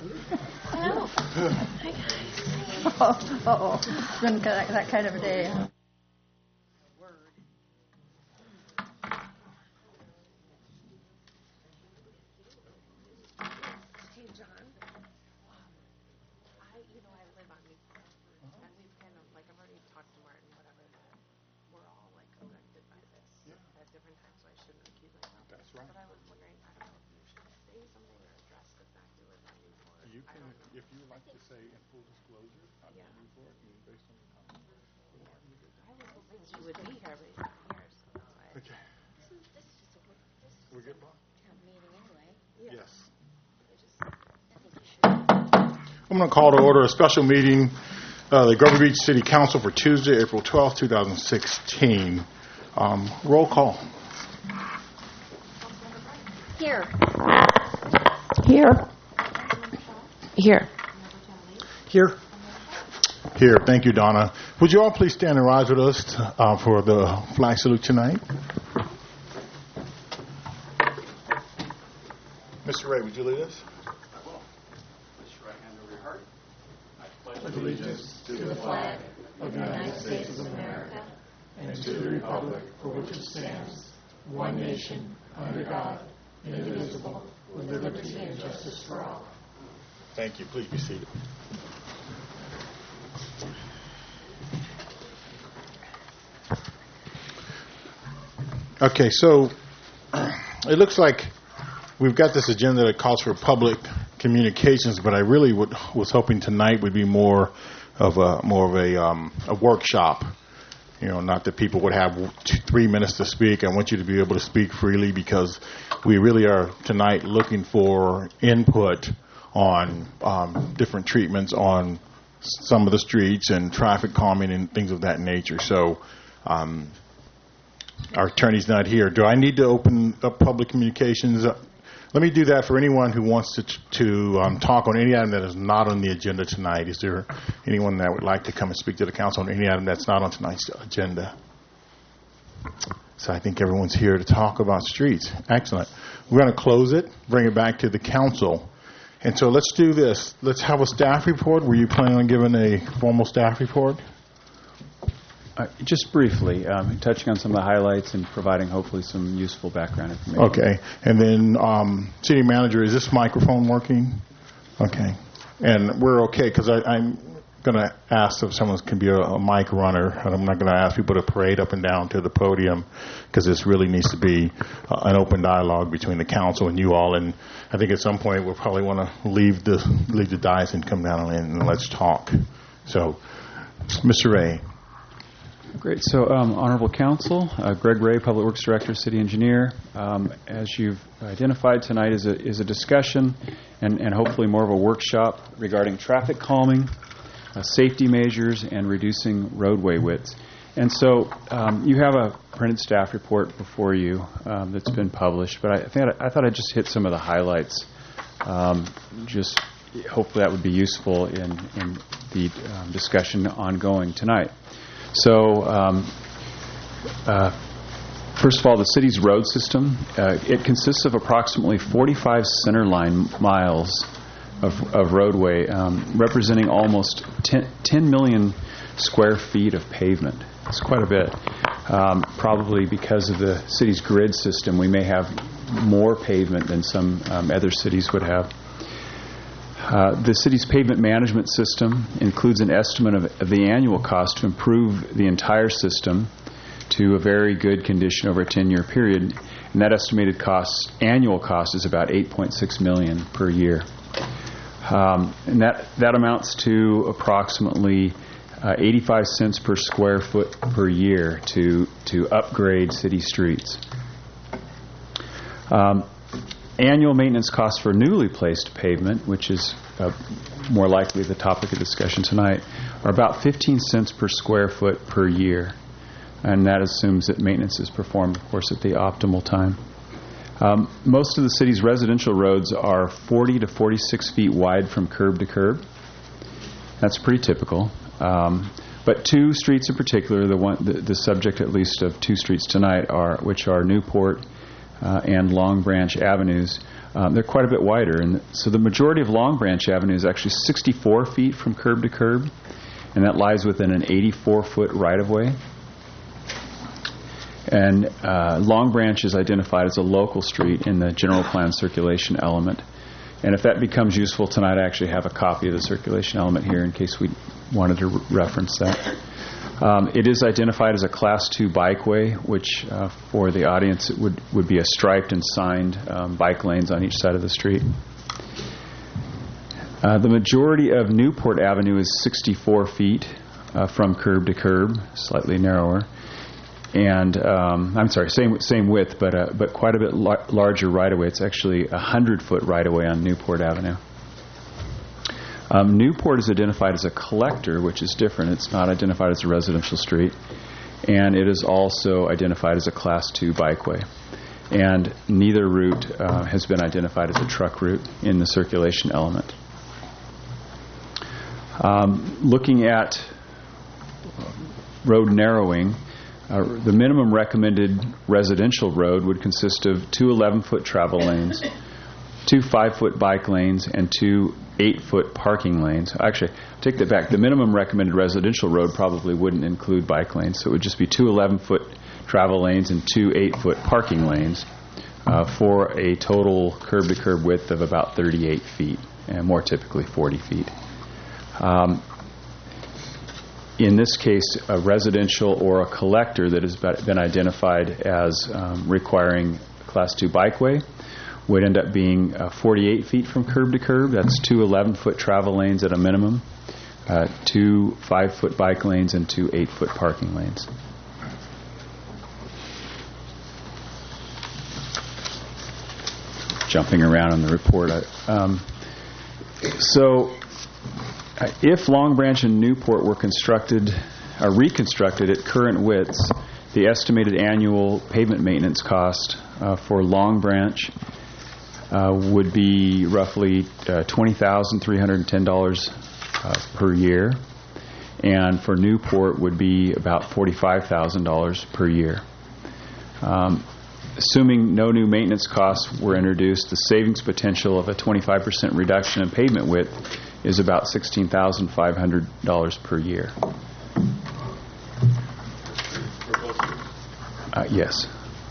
Hello. Hi, guys. Uh-oh. It's been that kind of a day. Hey, John. I live on Newport, and we've kind of, I've already talked to Martin, whatever, that we're all, affected by this at different times, so I shouldn't accuse myself. That's right. But I was wondering, I don't know if you should say something or address the fact you live on Newport. You can, if you would like to say in full disclosure, I live in Newport, and based on the comments. I was hoping you would be here, but you're not here, so that's why. Okay. This is just a We're good, Bob? meeting anyway. Yes. I think you should. I'm going to call to order a special meeting of the Grover Beach City Council for Tuesday, April 12, 2016. Roll call. Here. Here. Here. Here. Here. Thank you, Donna. Would you all please stand and rise with us for the flag salute tonight? Mr. Ray, would you lead us? I will. Place your right hand over your heart. I pledge allegiance to the flag of the United States of America and to the republic for which it stands, one nation, under God, indivisible, with liberty and justice for all. Thank you. Please be seated. Okay, so it looks like we've got this agenda that calls for public communications, but I really was hoping tonight would be more of a workshop. Not that people would have 3 minutes to speak. I want you to be able to speak freely because we really are tonight looking for input on different treatments on some of the streets and traffic calming and things of that nature. So our attorney's not here. Do I need to open up public communications? Let me do that for anyone who wants to talk on any item that is not on the agenda tonight. Is there anyone that would like to come and speak to the council on any item that's not on tonight's agenda? So I think everyone's here to talk about streets. Excellent. We're going to close it, bring it back to the council. And so let's do this. Let's have a staff report. Were you planning on giving a formal staff report? Just briefly, touching on some of the highlights and providing hopefully some useful background information. Okay. And then city manager, is this microphone working? Okay. And we're okay because I'm going to ask if someone can be a mic runner. And I'm not going to ask people to parade up and down to the podium because this really needs to be an open dialogue between the council and you all. And I think at some point we'll probably want to leave the dais and come down and let's talk. So, Mr. Ray. Great. So, Honorable Council, Greg Ray, Public Works Director, City Engineer. As you've identified, tonight is a discussion and hopefully more of a workshop regarding traffic calming, safety measures, and reducing roadway widths. And so you have a printed staff report before you that's been published, but I thought I'd just hit some of the highlights. Just hopefully that would be useful in the discussion ongoing tonight. So, first of all, the city's road system, it consists of approximately 45 centerline miles of roadway, representing almost 10 million square feet of pavement. It's quite a bit. Probably because of the city's grid system, we may have more pavement than some other cities would have. The city's pavement management system includes an estimate of the annual cost to improve the entire system to a very good condition over a 10-year period, and that estimated annual cost is about $8.6 million per year. And that amounts to approximately 85 cents per square foot per year to upgrade city streets. Annual maintenance costs for newly placed pavement, which is more likely the topic of discussion tonight, are about 15 cents per square foot per year. And that assumes that maintenance is performed, of course, at the optimal time. Most of the city's residential roads are 40 to 46 feet wide from curb to curb. That's pretty typical. But two streets in particular, the subject at least of two streets tonight, which are Newport and Long Branch Avenues, They're quite a bit wider. And so the majority of Long Branch Avenue is actually 64 feet from curb to curb, and that lies within an 84-foot right-of-way. And Long Branch is identified as a local street in the general plan circulation element. And if that becomes useful tonight, I actually have a copy of the circulation element here in case we wanted to reference that. It is identified as a Class 2 bikeway, which for the audience it would be a striped and signed bike lanes on each side of the street. The majority of Newport Avenue is 64 feet from curb to curb, slightly narrower. And I'm sorry, same width, but quite a bit larger right-of-way. It's actually a 100-foot right-of-way on Newport Avenue. Newport is identified as a collector, which is different. It's not identified as a residential street. And it is also identified as a Class 2 bikeway. And neither route has been identified as a truck route in the circulation element. Looking at road narrowing, the minimum recommended residential road would consist of 2 11-foot travel lanes, 2 5-foot bike lanes, and 2 8-foot parking lanes. Actually, take that back. The minimum recommended residential road probably wouldn't include bike lanes, so it would just be 2 11-foot travel lanes and 2 8-foot parking lanes for a total curb-to-curb width of about 38 feet, and more typically 40 feet. In this case, a residential or a collector that has been identified as requiring Class 2 bikeway would end up being 48 feet from curb to curb. That's 2 11-foot travel lanes at a minimum, 2 5-foot bike lanes, and 2 8-foot parking lanes. Jumping around on the report. If Long Branch and Newport were reconstructed at current widths, the estimated annual pavement maintenance cost for Long Branch would be roughly $20,310 per year, and for Newport would be about $45,000 per year. Assuming no new maintenance costs were introduced, the savings potential of a 25% reduction in pavement width is about $16,500 per year. Yes.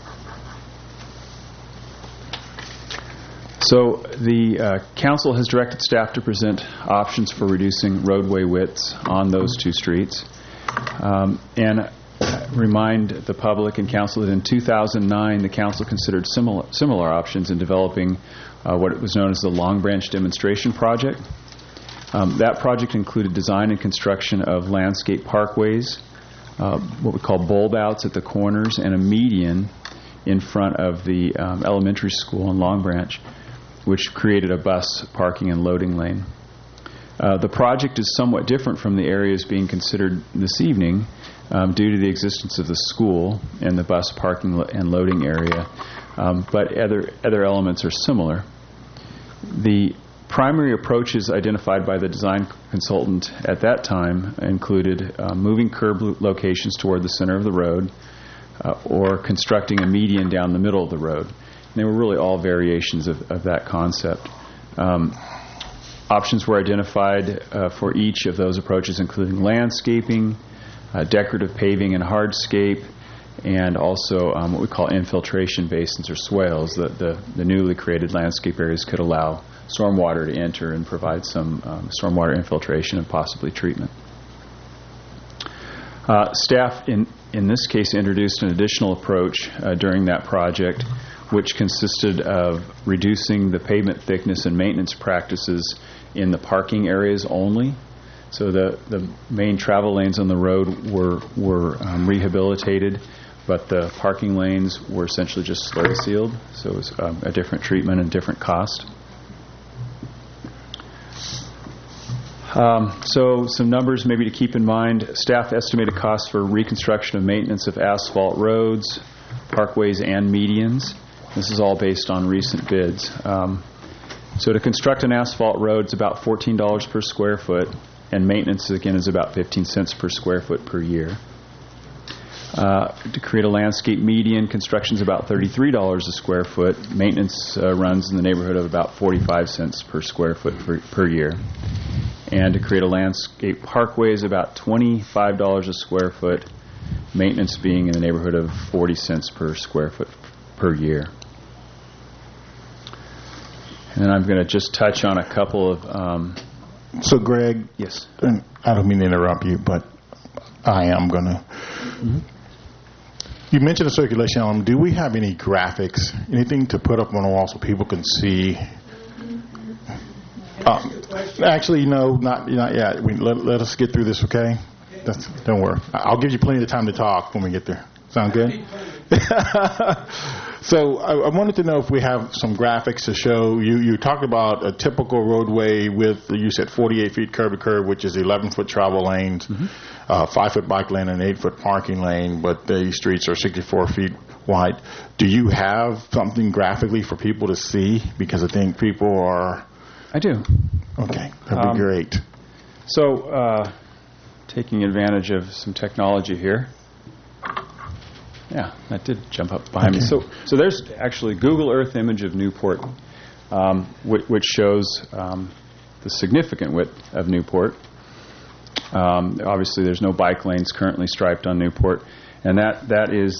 So the council has directed staff to present options for reducing roadway widths on those 2 streets. And remind the public and council that in 2009 the council considered similar options in developing what was known as the Long Branch Demonstration Project. That project included design and construction of landscape parkways, what we call bulb outs at the corners, and a median in front of the elementary school in Long Branch, which created a bus parking and loading lane. The project is somewhat different from the areas being considered this evening due to the existence of the school and the bus parking and loading area, but other elements are similar. The primary approaches identified by the design consultant at that time included moving curb locations toward the center of the road or constructing a median down the middle of the road. And they were really all variations of that concept. Options were identified for each of those approaches, including landscaping, decorative paving and hardscape, and also what we call infiltration basins or swales. The newly created landscape areas could allow stormwater to enter and provide some stormwater infiltration and possibly treatment. Staff in this case introduced an additional approach during that project, which consisted of reducing the pavement thickness and maintenance practices in the parking areas only. So the main travel lanes on the road were rehabilitated, but the parking lanes were essentially just slurry sealed. So it was a different treatment and different cost. So some numbers maybe to keep in mind. Staff estimated costs for reconstruction of maintenance of asphalt roads, parkways, and medians. This is all based on recent bids. So to construct an asphalt road is about $14 per square foot, and maintenance, again, is about 15 cents per square foot per year. To create a landscape median, construction's about $33 a square foot. Maintenance runs in the neighborhood of about 45 cents per square foot per year. And to create a landscape parkway is about $25 a square foot. Maintenance being in the neighborhood of 40 cents per square foot per year. And then I'm going to just touch on a couple of... So, Greg, yes. and I don't mean to interrupt you, but I am going to. You mentioned the circulation element. Do we have any graphics, anything to put up on the wall so people can see? Actually, no, not yet. Let us get through this, okay? Don't worry. I'll give you plenty of time to talk when we get there. Sound good? So I wanted to know if we have some graphics to show. You talked about a typical roadway with, you said 48 feet curb to curb, which is 11-foot travel lanes, 5-foot bike lane, and 8-foot parking lane, but the streets are 64 feet wide. Do you have something graphically for people to see? Because I think people are... I do. Okay, that'd be great. So, taking advantage of some technology here. Yeah, that did jump up behind me. So there's actually Google Earth image of Newport, which shows the significant width of Newport. Obviously, there's no bike lanes currently striped on Newport, and that is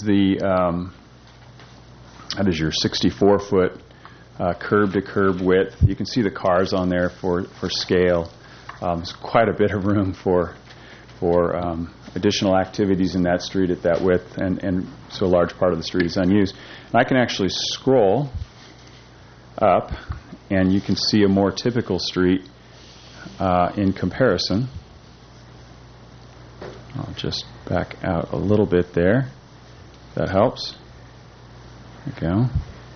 your 64-foot curb-to-curb width. You can see the cars on there for scale. There's quite a bit of room for additional activities in that street at that width, and so a large part of the street is unused. And I can actually scroll up, and you can see a more typical street in comparison. I'll just back out a little bit there. That helps. There we go.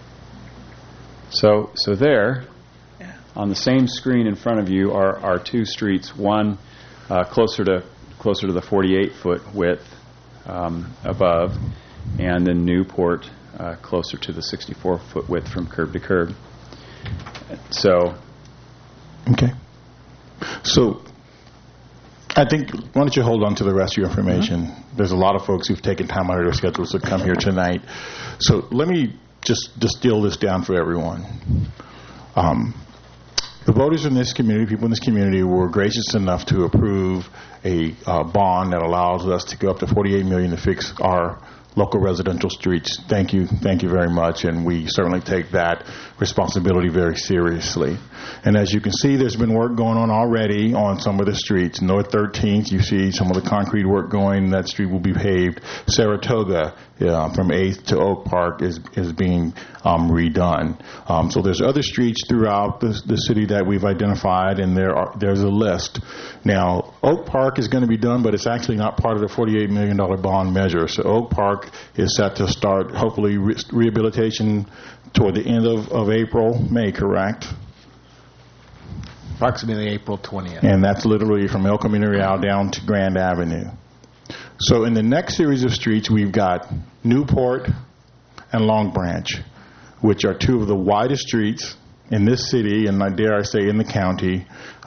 So there, on the same screen in front of you are two streets. One closer to the 48-foot width above, and then Newport closer to the 64-foot width from curb to curb. So, okay. So, I think, why don't you hold on to the rest of your information? There's a lot of folks who've taken time out of their schedules to come here tonight. So let me just distill this down for everyone. The voters in this community, people in this community, were gracious enough to approve a bond that allows us to go up to $48 million to fix our local residential streets. Thank you very much, and we certainly take that responsibility very seriously. And as you can see, there's been work going on already on some of the streets. North 13th, you see some of the concrete work going. That street will be paved. Saratoga, from 8th to Oak Park, is being redone. So there's other streets throughout the city that we've identified, and there's a list. Now, Oak Park is going to be done, but it's actually not part of the $48 million bond measure. So Oak Park is set to start, hopefully, rehabilitation toward the end of April, May, correct? Approximately April 20th. And that's literally from El Camino Real down to Grand Avenue. So in the next series of streets, we've got Newport and Long Branch, which are two of the widest streets in this city, and dare I say in the county.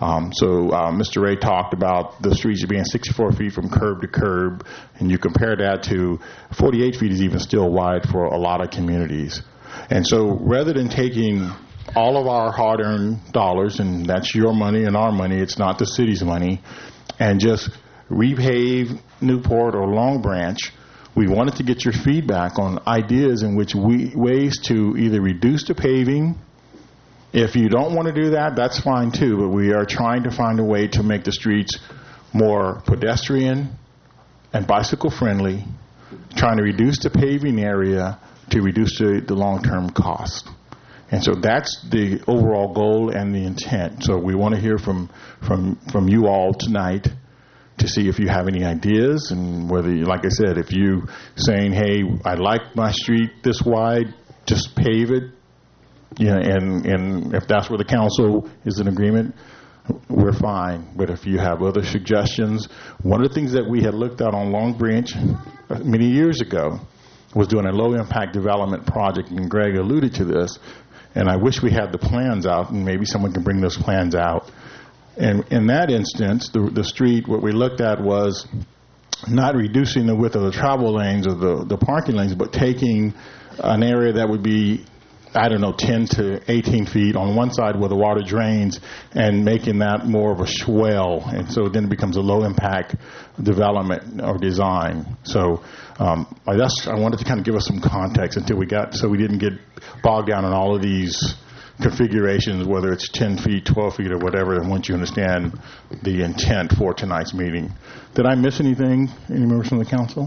Mr. Ray talked about the streets being 64 feet from curb to curb, and you compare that to 48 feet is even still wide for a lot of communities. And so rather than taking all of our hard-earned dollars, and that's your money and our money, it's not the city's money, and just repave Newport or Long Branch, we wanted to get your feedback on ideas in which ways to either reduce the paving. If you don't want to do that, that's fine too, but we are trying to find a way to make the streets more pedestrian and bicycle friendly, trying to reduce the paving area to reduce the long-term cost. And so that's the overall goal and the intent. So we want to hear from you all tonight to see if you have any ideas, and whether, like I said, if you saying, hey, I like my street this wide, just pave it. Yeah, and if that's where the council is in agreement, we're fine. But if you have other suggestions, one of the things that we had looked at on Long Branch many years ago was doing a low-impact development project, and Greg alluded to this, and I wish we had the plans out, and maybe someone can bring those plans out. And in that instance, the street, what we looked at was not reducing the width of the travel lanes or the parking lanes, but taking an area that would be, I don't know, 10 to 18 feet on one side where the water drains and making that more of a swell. And so then it becomes a low-impact development or design. So I wanted to kind of give us some context until so we didn't get bogged down in all of these configurations, whether it's 10 feet, 12 feet, or whatever, and once you understand the intent for tonight's meeting. Did I miss anything? Any members from the council?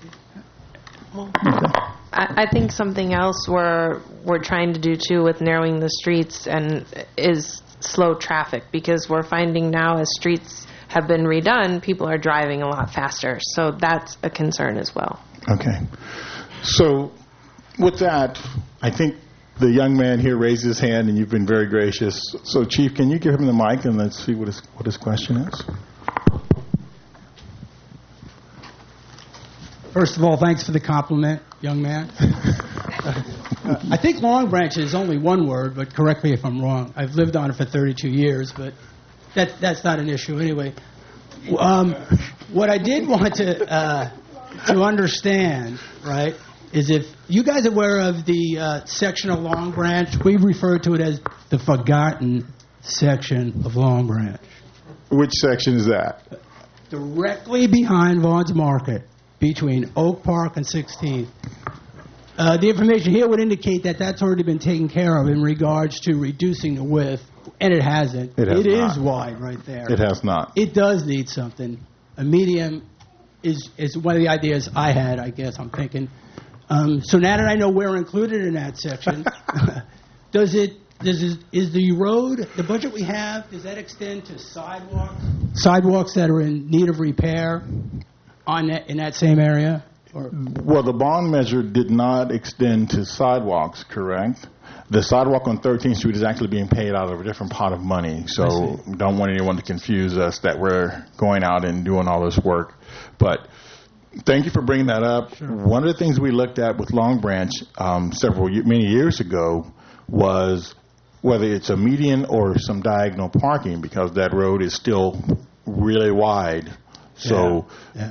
I think something else we're trying to do too with narrowing the streets and is slow traffic, because we're finding now as streets have been redone, people are driving a lot faster. So that's a concern as well. Okay. So with that, I think the young man here raised his hand, and you've been very gracious. So, Chief, can you give him the mic, and let's see what his question is? First of all, thanks for the compliment, young man. I think Long Branch is only one word, but correct me if I'm wrong. I've lived on it for 32 years, but that's not an issue anyway. What I did want to understand, right, is if you guys are aware of the section of Long Branch, we refer to it as the forgotten section of Long Branch. Which section is that? Directly behind Vaughn's Market, between Oak Park and 16th. The information here would indicate that that's already been taken care of in regards to reducing the width, and it hasn't. It is wide right there. It has not. It does need something. A medium is one of the ideas I had, I guess, I'm thinking. So now that I know we're included in that section, is the road, the budget we have, does that extend to sidewalks that are in need of repair in that same area? Or? Well, the bond measure did not extend to sidewalks, correct? The sidewalk on 13th Street is actually being paid out of a different pot of money, so don't want anyone to confuse us that we're going out and doing all this work. But thank you for bringing that up. Sure. One of the things we looked at with Long Branch many years ago was whether it's a median or some diagonal parking, because that road is still really wide. So,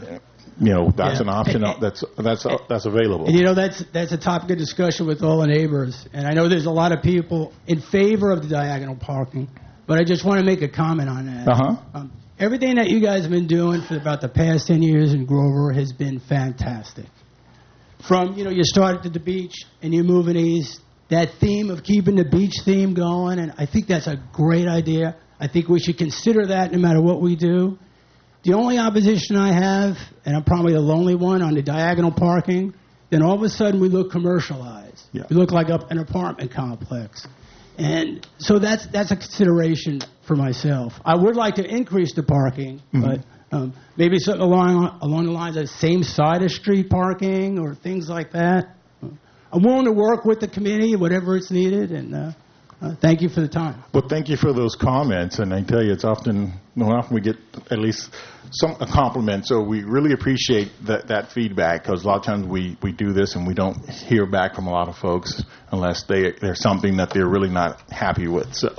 that's an option that's available. And that's a topic of discussion with all the neighbors. And I know there's a lot of people in favor of the diagonal parking, but I just want to make a comment on that. Everything that you guys have been doing for about the past 10 years in Grover has been fantastic. From, you started at the beach and you're moving east, that theme of keeping the beach theme going, and I think that's a great idea. I think we should consider that no matter what we do. The only opposition I have, and I'm probably the lonely one, on the diagonal parking, then all of a sudden we look commercialized. Yeah. We look like an apartment complex. And so that's a consideration for myself. I would like to increase the parking, but maybe something along the lines of same side of street parking or things like that. I'm willing to work with the committee, whatever it's needed, and thank you for the time. Well, thank you for those comments, and I tell you, it's often we get at least a compliment, so we really appreciate that feedback, because a lot of times we do this and we don't hear back from a lot of folks unless there's something that they're really not happy with. So,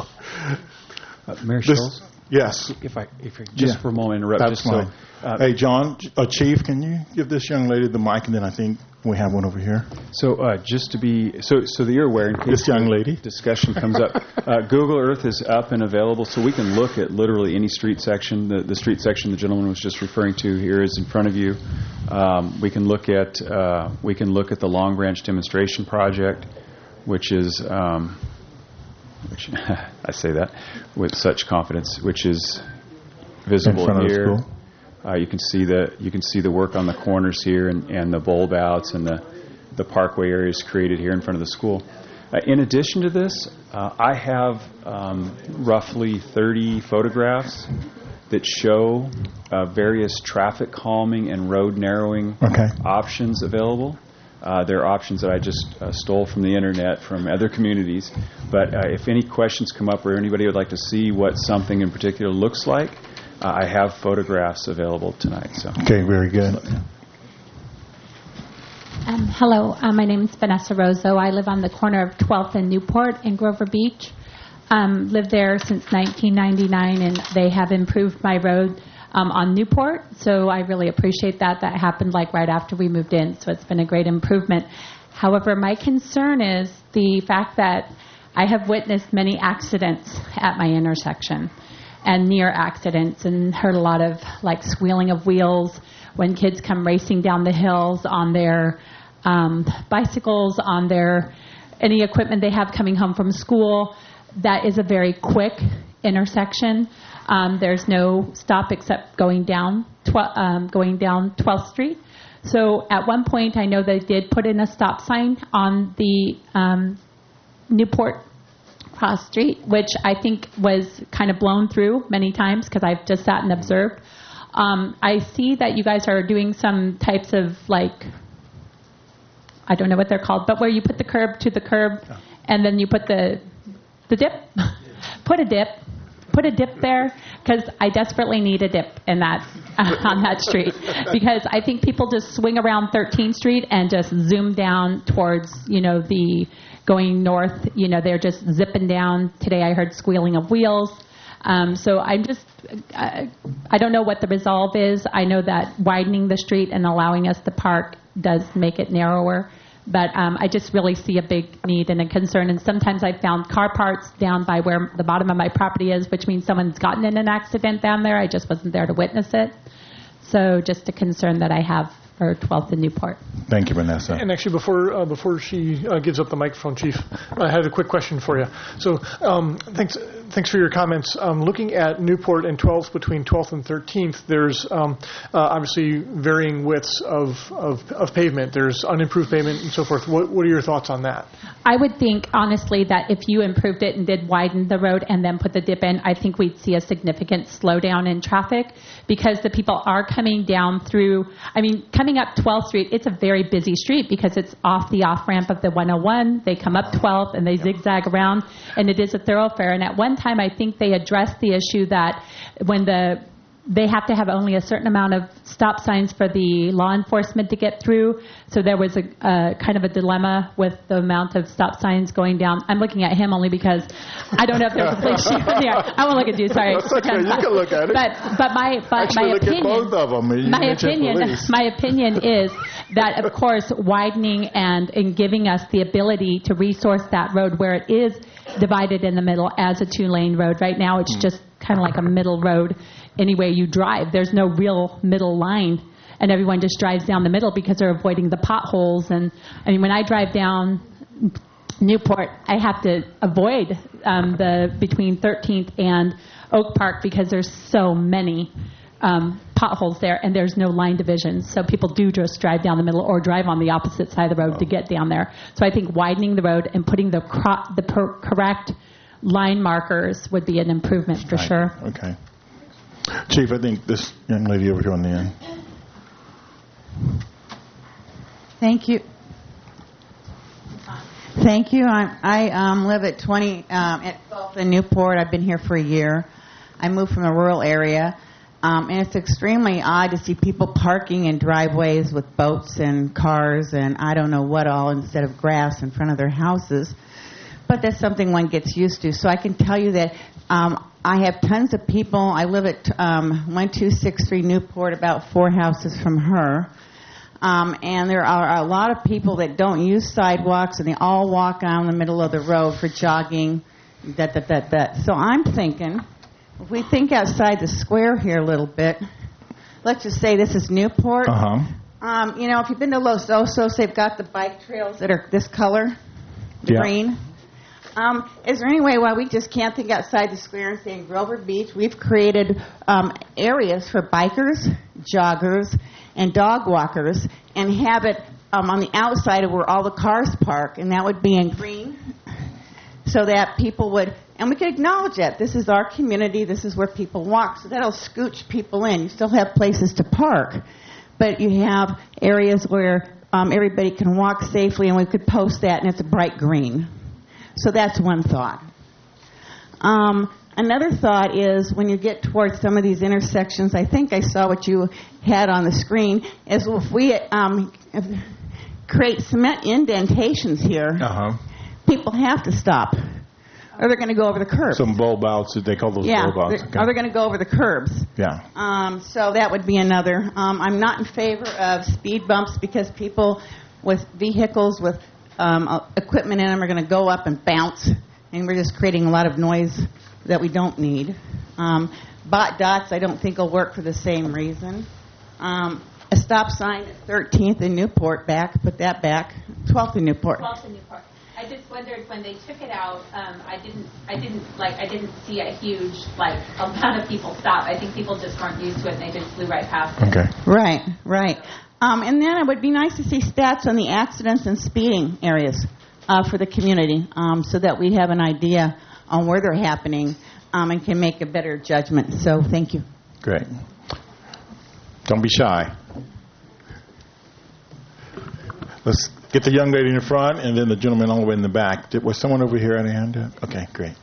Mayor Schultz? Yes. If I just for a moment interrupt. That's fine. Hey, John, Chief, can you give this young lady the mic, and then I think we have one over here. So just to be so that you're aware, in case this young lady discussion comes up, Google Earth is up and available, so we can look at literally any street section. The street section the gentleman was just referring to here is in front of you. We can look at the Long Branch demonstration project, which is. Which I say that with such confidence, which is visible here. You can see the work on the corners here and the bulb outs and the parkway areas created here in front of the school. In addition to this, I have roughly 30 photographs that show various traffic calming and road narrowing options available. They're options that I just stole from the internet from other communities. But if any questions come up or anybody would like to see what something in particular looks like, I have photographs available tonight. So. Okay, very good. Hello, my name is Vanessa Rosso. I live on the corner of 12th and Newport in Grover Beach. Lived there since 1999, and they have improved my road on Newport. So I really appreciate that. That happened like right after we moved in. So it's been a great improvement. However, my concern is the fact that I have witnessed many accidents at my intersection and near accidents, and heard a lot of like squealing of wheels when kids come racing down the hills on their bicycles, on their any equipment they have coming home from school. That is a very quick intersection. There's no stop except going down 12th Street. So at one point, I know they did put in a stop sign on the Newport Cross Street, which I think was kind of blown through many times because I've just sat and observed. I see that you guys are doing some types of like, I don't know what they're called, but where you put the curb to the curb and then you put the dip, put a dip there, because I desperately need a dip in that on that street, because I think people just swing around 13th Street and just zoom down towards, the going north, they're just zipping down. Today I heard squealing of wheels. So I don't know what the resolve is. I know that widening the street and allowing us to park does make it narrower. But I just really see a big need and a concern. And sometimes I've found car parts down by where the bottom of my property is, which means someone's gotten in an accident down there. I just wasn't there to witness it. So just a concern that I have for 12th and Newport. Thank you, Vanessa. And actually, before she gives up the microphone, Chief, I had a quick question for you. So thanks for your comments. Looking at Newport and 12th, between 12th and 13th, there's obviously varying widths of pavement. There's unimproved pavement and so forth. What are your thoughts on that? I would think, honestly, that if you improved it and did widen the road and then put the dip in, I think we'd see a significant slowdown in traffic, because the people are coming down through, coming up 12th Street, it's a very busy street because it's off the off-ramp of the 101. They come up 12th and they zigzag around, and it is a thoroughfare. And at one time, I think they addressed the issue that when they have to have only a certain amount of stop signs for the law enforcement to get through. So there was a kind of a dilemma with the amount of stop signs going down. I'm looking at him only because I don't know if there's a police chief in there. I won't look at you, sorry. That's okay, you can look at it. But my opinion, look at both of them. my opinion is that, of course, widening and giving us the ability to resource that road where it is divided in the middle as a 2-lane road. Right now, it's just kind of like a middle road. Any way you drive, there's no real middle line, and everyone just drives down the middle because they're avoiding the potholes. And when I drive down Newport, I have to avoid between 13th and Oak Park because there's so many potholes there, and there's no line divisions. So people do just drive down the middle or drive on the opposite side of the road to get down there. So I think widening the road and putting the correct line markers would be an improvement for sure. Okay. Chief, I think this young lady over here on the end. Thank you. Thank you. I live at 12th and Newport. I've been here for a year. I moved from a rural area, and it's extremely odd to see people parking in driveways with boats and cars and I don't know what all instead of grass in front of their houses. But that's something one gets used to. So I can tell you that I have tons of people. I live at 1263 Newport, about 4 houses from her. And there are a lot of people that don't use sidewalks, and they all walk down the middle of the road for jogging, So I'm thinking, if we think outside the square here a little bit, let's just say this is Newport. If you've been to Los Osos, they've got the bike trails that are this color, green. Is there any way why we just can't think outside the square and say in Grover Beach we've created areas for bikers, joggers, and dog walkers, and have it on the outside of where all the cars park, and that would be in green, so that people would, and we could acknowledge that this is our community, this is where people walk, so that'll scooch people in. You still have places to park, but you have areas where everybody can walk safely, and we could post that, and it's a bright green. So that's one thought. Another thought is when you get towards some of these intersections, I think I saw what you had on the screen, is if we create cement indentations here, people have to stop. or they're going to go over the curbs. Some bulb outs, they call those Yeah, bulb outs. or they're going to go over the curbs. Yeah. So that would be another. I'm not in favor of speed bumps because people with vehicles with equipment in them are going to go up and bounce, and we're just creating a lot of noise that we don't need. Bot dots I don't think will work for the same reason. A stop sign at 13th in Newport put that back. 12th in Newport. 12th in Newport. I just wondered when they took it out. I didn't see a huge amount of people stop. I think people just weren't used to it and they just flew right past it. Okay. Right. And then it would be nice to see stats on the accidents and speeding areas for the community, so that we have an idea on where they're happening and can make a better judgment. So thank you. Great. Don't be shy. Let's get the young lady in the front and then the gentleman all the way in the back. Was someone over here at a hand? Okay, great.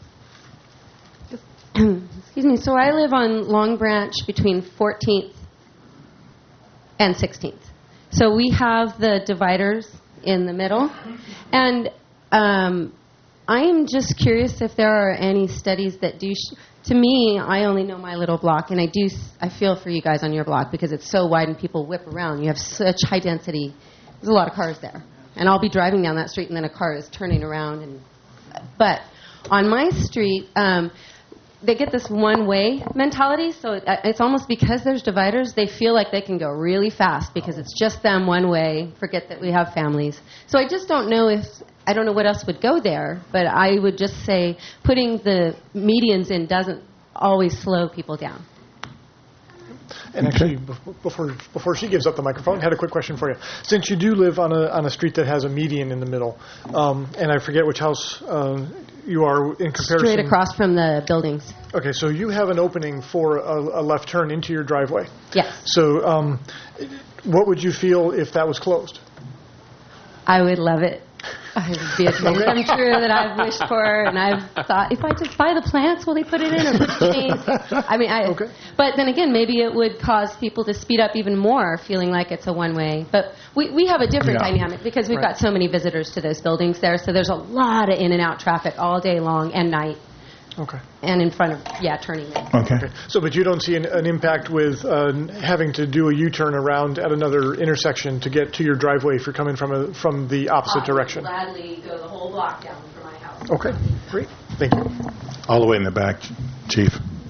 Excuse me. So I live on Long Branch between 14th and 16th. So we have the dividers in the middle. And I am just curious if there are any studies that do... to me, I only know my little block, and I feel for you guys on your block because it's so wide and people whip around. You have such high density. There's a lot of cars there. And I'll be driving down that street, and then a car is turning around. But on my street, they get this one-way mentality. So it's almost because there's dividers, they feel like they can go really fast because it's just them one way. Forget that we have families. So I just don't know I don't know what else would go there, but I would just say putting the medians in doesn't always slow people down. And actually, before she gives up the microphone, I had a quick question for you. Since you do live on a street that has a median in the middle, and I forget which house you are in comparison. Straight across from the buildings. Okay, so you have an opening for a left turn into your driveway. Yes. So what would you feel if that was closed? I would love it. It would be a dream come true that I've wished for, and I've thought, if I just buy the plants, will they put it in or put the chains? I mean, okay. But then again, maybe it would cause people to speed up even more, feeling like it's a one-way. But we have a different dynamic because we've got so many visitors to those buildings there, so there's a lot of in and out traffic all day long and night. Okay. And in front of, turning in. Okay. So, but you don't see an impact with having to do a U-turn around at another intersection to get to your driveway if you're coming from the opposite direction? I would gladly go the whole block down from my house. Okay, great. Thank you. All the way in the back, Chief.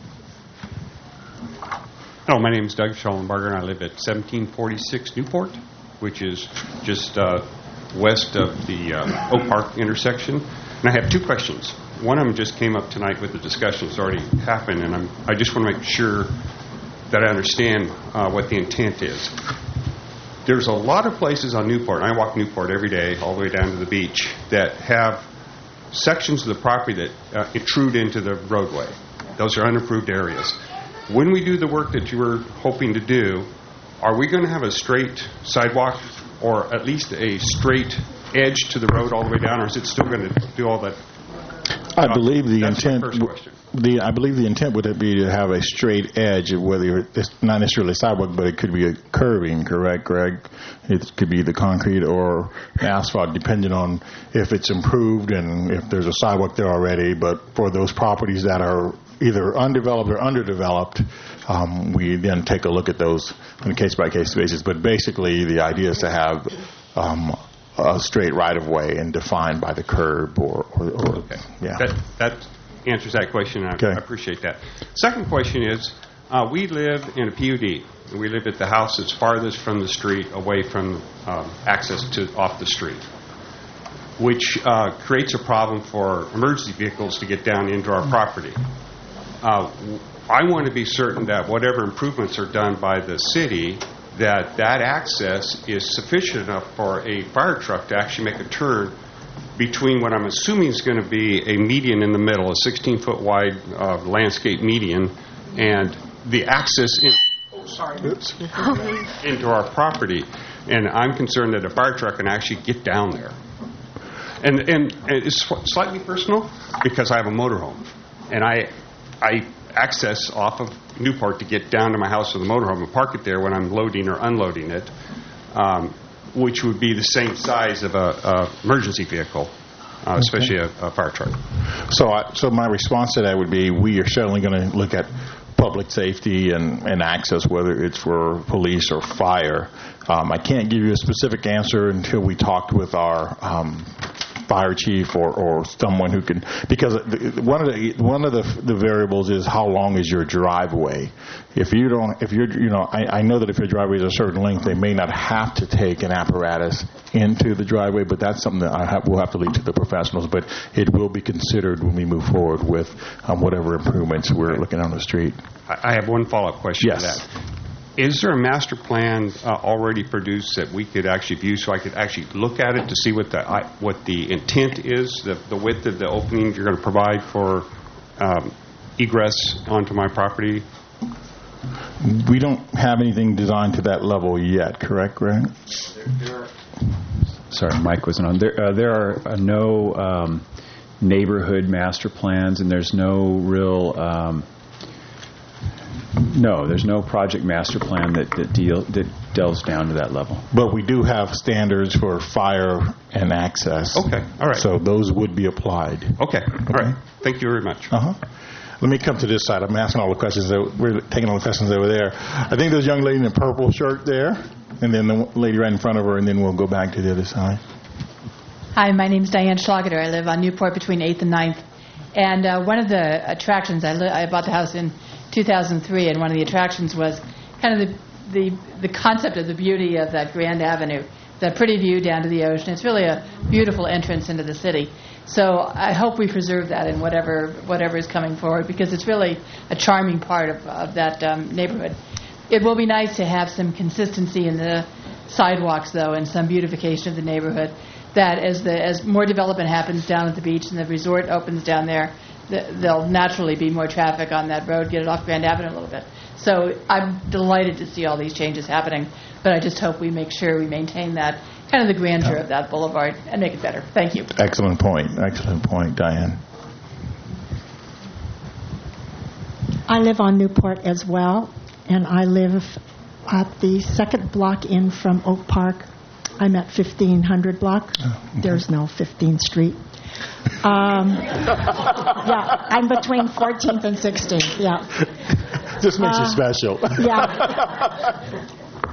Hello, my name is Doug Schollenbarger, and I live at 1746 Newport, which is just west of the Oak Park intersection. And I have two questions. One of them just came up tonight with the discussion that's already happened, and I just want to make sure that I understand what the intent is. There's a lot of places on Newport, and I walk Newport every day all the way down to the beach, that have sections of the property that intrude into the roadway. Those are unapproved areas. When we do the work that you were hoping to do, are we going to have a straight sidewalk or at least a straight edge to the road all the way down, or is it still going to do all that? I believe the intent. My first question. I believe the intent would be to have a straight edge, whether it's not necessarily a sidewalk, but it could be a curving. Correct, Greg? It could be the concrete or asphalt, depending on if it's improved and if there's a sidewalk there already. But for those properties that are either undeveloped or underdeveloped, we then take a look at those on a case-by-case basis. But basically, the idea is to have a straight right-of-way and defined by the curb or okay. Yeah. That answers that question, and I appreciate that. Second question is, we live in a PUD. We live at the house that's farthest from the street, away from access to off the street, which creates a problem for emergency vehicles to get down into our property. I want to be certain that whatever improvements are done by the city, that access is sufficient enough for a fire truck to actually make a turn between what I'm assuming is going to be a median in the middle, a 16-foot wide landscape median, and the access into our property. And I'm concerned that a fire truck can actually get down there. And it's slightly personal because I have a motorhome, and I access off of Newport to get down to my house with a motorhome and park it there when I'm loading or unloading it, which would be the same size of a emergency vehicle. especially a fire truck. So my response to that would be, we are certainly going to look at public safety and access, whether it's for police or fire. I can't give you a specific answer until we talked with our fire chief or someone who can, because one of the variables is how long is your driveway. I know that if your driveway is a certain length, they may not have to take an apparatus into the driveway, but that's something that we'll have to leave to the professionals. But it will be considered when we move forward with whatever improvements we're looking on the street. I have one follow-up question to that. Is there a master plan already produced that we could actually view, so I could actually look at it to see what the intent is, the width of the opening you're going to provide for egress onto my property? We don't have anything designed to that level yet, correct, Greg? Sorry, Mike wasn't on. There are no neighborhood master plans, and there's no real... No, there's no project master plan that delves down to that level. But we do have standards for fire and access. Okay, all right. So those would be applied. Okay, all right. Thank you very much. Let me come to this side. I'm asking all the questions. We're taking all the questions over there. I think there's a young lady in a purple shirt there, and then the lady right in front of her, and then we'll go back to the other side. Hi, my name's Diane Schlageter. I live on Newport between 8th and 9th. And one of the attractions, I bought the house in 2003, and one of the attractions was kind of the concept of the beauty of that Grand Avenue, that pretty view down to the ocean. It's really a beautiful entrance into the city. So I hope we preserve that in whatever is coming forward, because it's really a charming part of that neighborhood. It will be nice to have some consistency in the sidewalks, though, and some beautification of the neighborhood, that as more development happens down at the beach and the resort opens down there, there'll naturally be more traffic on that road, get it off Grand Avenue a little bit. So I'm delighted to see all these changes happening, but I just hope we make sure we maintain that kind of the grandeur of that boulevard and make it better. Thank you. Excellent point, Diane. I live on Newport as well, and I live at the second block in from Oak Park. I'm at 1500 block. There's no 15th Street. Yeah, I'm between 14th and 16th. Yeah. Just makes you special. Yeah.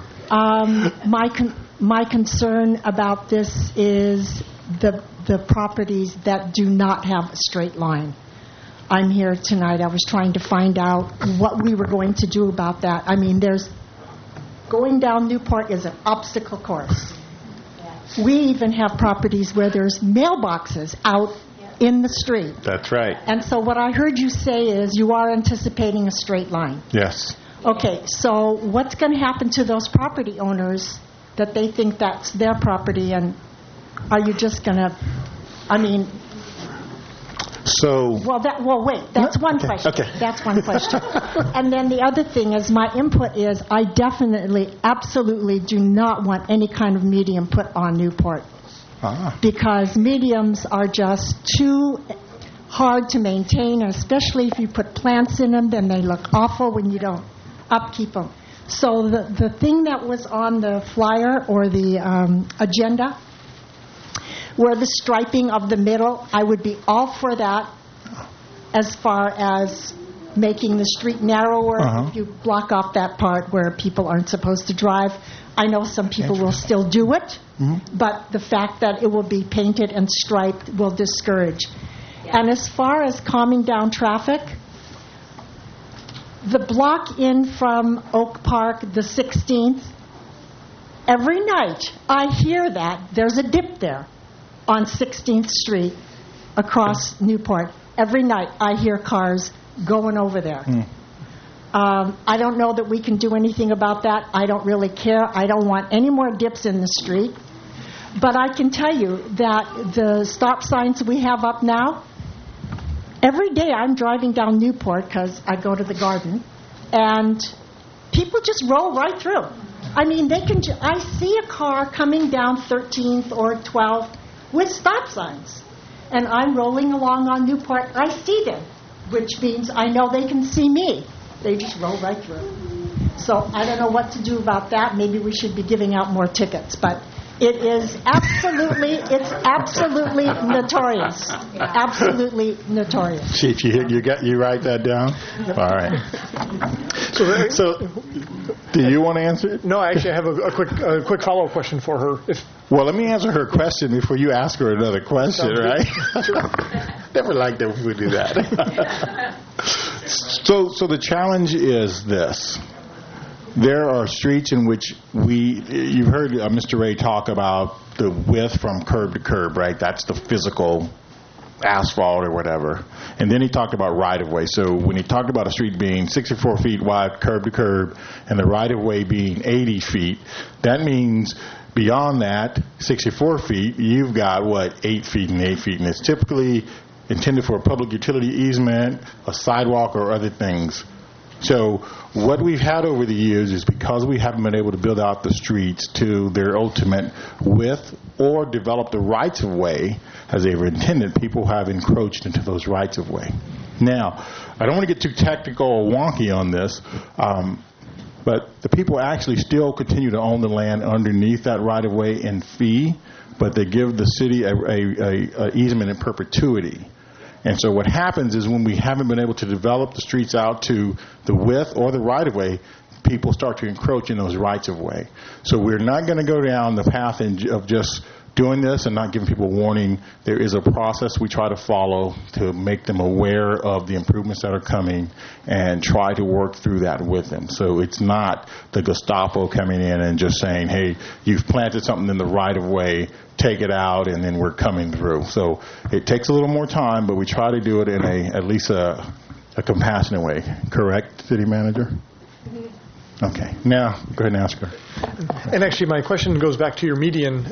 My concern about this is the properties that do not have a straight line. I'm here tonight. I was trying to find out what we were going to do about that. I mean, going down Newport is an obstacle course. We even have properties where there's mailboxes out in the street. That's right. And so what I heard you say is you are anticipating a straight line. Yes. Okay, so what's going to happen to those property owners that they think that's their property, and are you just going to, I mean... So... Well, wait, that's one question. Okay. That's one question. And then the other thing is, my input is I definitely, absolutely do not want any kind of medium put on Newport. Because mediums are just too hard to maintain, especially if you put plants in them, then they look awful when you don't upkeep them. So the thing that was on the flyer or the agenda, where the striping of the middle, I would be all for that as far as making the street narrower. If you block off that part where people aren't supposed to drive. I know some people will still do it, but the fact that it will be painted and striped will discourage. Yeah. And as far as calming down traffic, the block in from Oak Park, the 16th, every night I hear that there's a dip there on 16th Street across Newport. Every night I hear cars going over there. I don't know that we can do anything about that. I don't really care. I don't want any more dips in the street. But I can tell you that the stop signs we have up now, every day I'm driving down Newport because I go to the garden, and people just roll right through. I mean, I see a car coming down 13th or 12th with stop signs, and I'm rolling along on Newport. I see them, which means I know they can see me. They just roll right through. So I don't know what to do about that. Maybe we should be giving out more tickets. But It is absolutely notorious. Absolutely notorious. Chief, you write that down? All right. So, do you want to answer it? No, I actually have a quick follow-up question for her. Well, let me answer her question before you ask her another question, right? Never liked that we would do that. So the challenge is this. There are streets in which you've heard Mr. Ray talk about the width from curb to curb, right? That's the physical asphalt or whatever. And then he talked about right-of-way. So when he talked about a street being 64 feet wide, curb to curb, and the right-of-way being 80 feet, that means beyond that, 64 feet, you've got, 8 feet and 8 feet. And it's typically intended for a public utility easement, a sidewalk, or other things. So what we've had over the years is because we haven't been able to build out the streets to their ultimate width or develop the rights of way as they were intended, people have encroached into those rights of way. Now, I don't want to get too technical or wonky on this, but the people actually still continue to own the land underneath that right of way in fee, but they give the city a easement in perpetuity. And so what happens is when we haven't been able to develop the streets out to the width or the right-of-way, people start to encroach in those rights-of-way. So we're not going to go down the path of just doing this and not giving people warning. There is a process we try to follow to make them aware of the improvements that are coming and try to work through that with them. So it's not the Gestapo coming in and just saying, hey, you've planted something in the right-of-way, take it out, and then we're coming through. So it takes a little more time, but we try to do it in at least a compassionate way. Correct, City Manager? Okay. Now, go ahead and ask her. And actually, my question goes back to your median,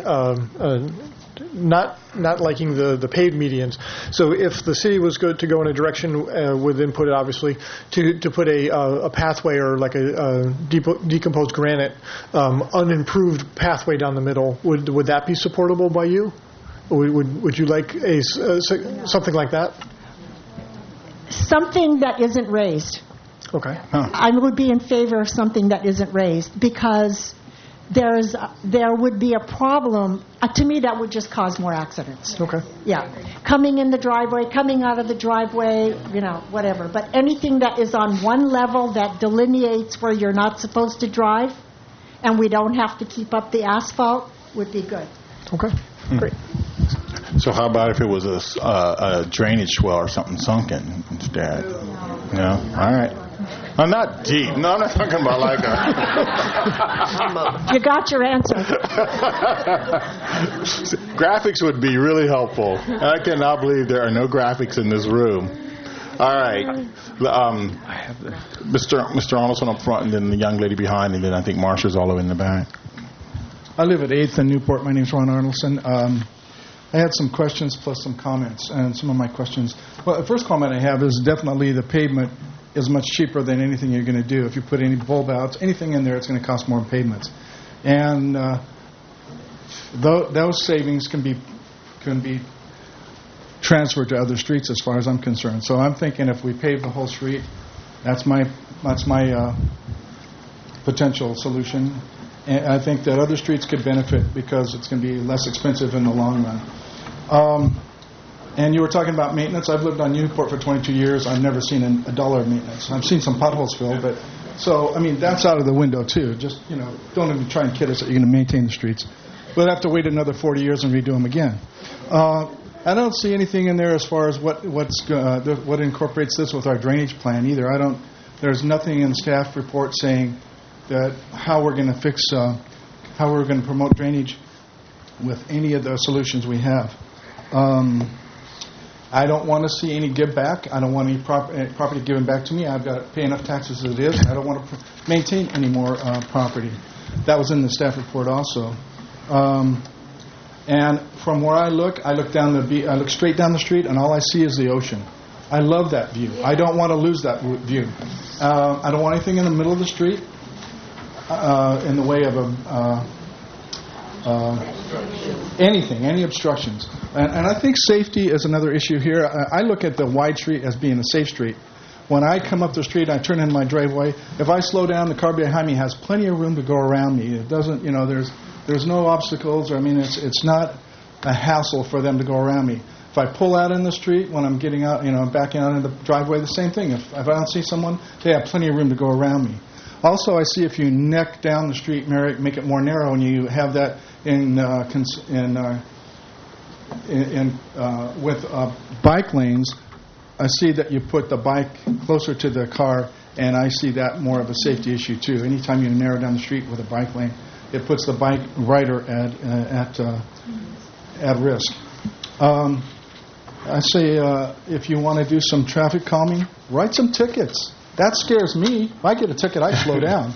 not liking the paved medians. So if the city was good to go in a direction with input, obviously, to put a pathway or like a decomposed granite, unimproved pathway down the middle, would that be supportable by you? Would you like something like that? Something that isn't raised. Okay. I would be in favor of something that isn't raised because there would be a problem. To me, that would just cause more accidents. Okay. Yeah. Coming in the driveway, coming out of the driveway, whatever. But anything that is on one level that delineates where you're not supposed to drive and we don't have to keep up the asphalt would be good. Okay. Great. So how about if it was a drainage well or something sunken instead? No? All right. I'm not deep. No, I'm not talking about like a... You got your answer. Graphics would be really helpful. I cannot believe there are no graphics in this room. All right. Mr. Arnoldson up front, and then the young lady behind, and then I think Marsha's all over in the back. I live at 8th and Newport. My name's Ron Arnoldson. I had some questions plus some comments, and some of my questions. Well, the first comment I have is definitely the pavement is much cheaper than anything you're going to do. If you put any bulb outs, anything in there, it's going to cost more than pavements. And those savings can be transferred to other streets as far as I'm concerned. So I'm thinking if we pave the whole street, that's my potential solution. And I think that other streets could benefit because it's going to be less expensive in the long run. And you were talking about maintenance. I've lived on Newport for 22 years. I've never seen a dollar of maintenance. I've seen some potholes filled, but so I mean that's out of the window too. Just don't even try and kid us that you're going to maintain the streets. We'll have to wait another 40 years and redo them again. I don't see anything in there as far as what incorporates this with our drainage plan either. There's nothing in the staff report saying that how we're going to fix, how we're going to promote drainage with any of the solutions we have. I don't want to see any give back. I don't want any property given back to me. I've got to pay enough taxes as it is. I don't want to maintain any more property. That was in the staff report also. And from where I look down I look straight down the street, and all I see is the ocean. I love that view. I don't want to lose that view. I don't want anything in the middle of the street. In the way of any obstructions. And I think safety is another issue here. I look at the wide street as being a safe street. When I come up the street, I turn in my driveway. If I slow down, the car behind me has plenty of room to go around me. It doesn't, There's no obstacles. I mean, it's not a hassle for them to go around me. If I pull out in the street when I'm getting out, backing out in the driveway, the same thing. If I don't see someone, they have plenty of room to go around me. Also, I see if you neck down the street, make it more narrow, and you have that with bike lanes, I see that you put the bike closer to the car, and I see that more of a safety issue too. Anytime you narrow down the street with a bike lane, it puts the bike rider at risk. I say if you want to do some traffic calming, write some tickets. That scares me. If I get a ticket, I slow down.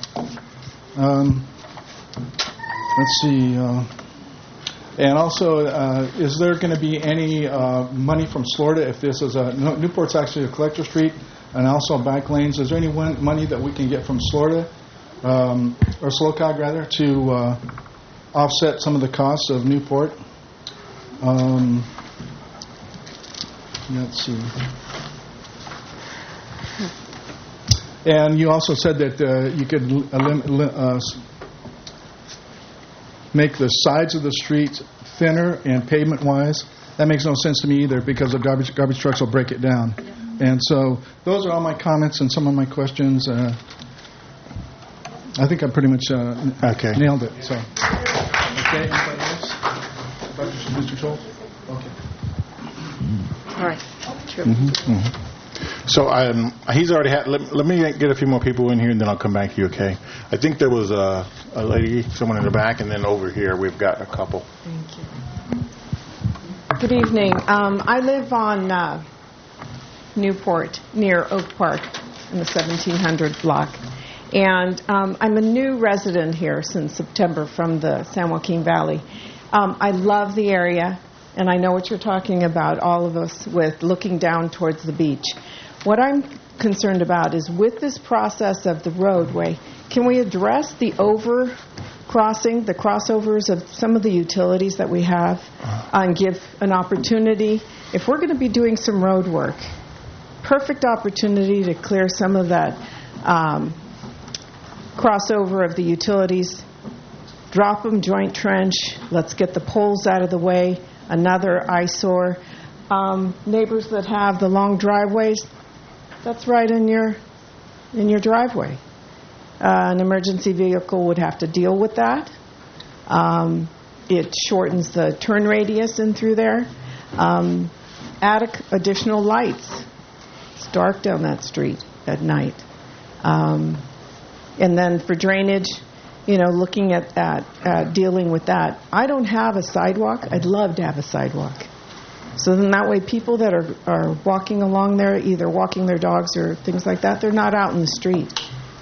Let's see. And also, is there going to be any money from Florida if this is Newport's actually a collector street and also bike lanes? Is there any money that we can get from Florida or SLOCOG rather to offset some of the costs of Newport? Let's see. And you also said that you could make the sides of the streets thinner and pavement-wise. That makes no sense to me either because the garbage trucks will break it down. And so those are all my comments and some of my questions. I think I pretty much nailed it. So, okay, anybody else? Mr. Schultz? Okay. All right. Sure. So he's already had. Let me get a few more people in here, and then I'll come back to you. Okay? I think there was a lady, someone in the back, and then over here we've got a couple. Thank you. Good evening. I live on Newport near Oak Park in the 1700 block, and I'm a new resident here since September from the San Joaquin Valley. I love the area. And I know what you're talking about, all of us, with looking down towards the beach. What I'm concerned about is with this process of the roadway, can we address the the crossovers of some of the utilities that we have, and give an opportunity? If we're going to be doing some road work, perfect opportunity to clear some of that crossover of the utilities, drop them, joint trench, let's get the poles out of the way. Another eyesore. Neighbors that have the long driveways, that's right in your driveway. An emergency vehicle would have to deal with that. It shortens the turn radius in through there. Add additional lights. It's dark down that street at night. And then for drainage, looking at dealing with that. I don't have a sidewalk. I'd love to have a sidewalk. So then that way people that are walking along there, either walking their dogs or things like that, they're not out in the street.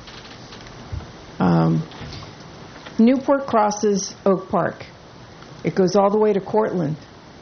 Newport crosses Oak Park. It goes all the way to Cortland.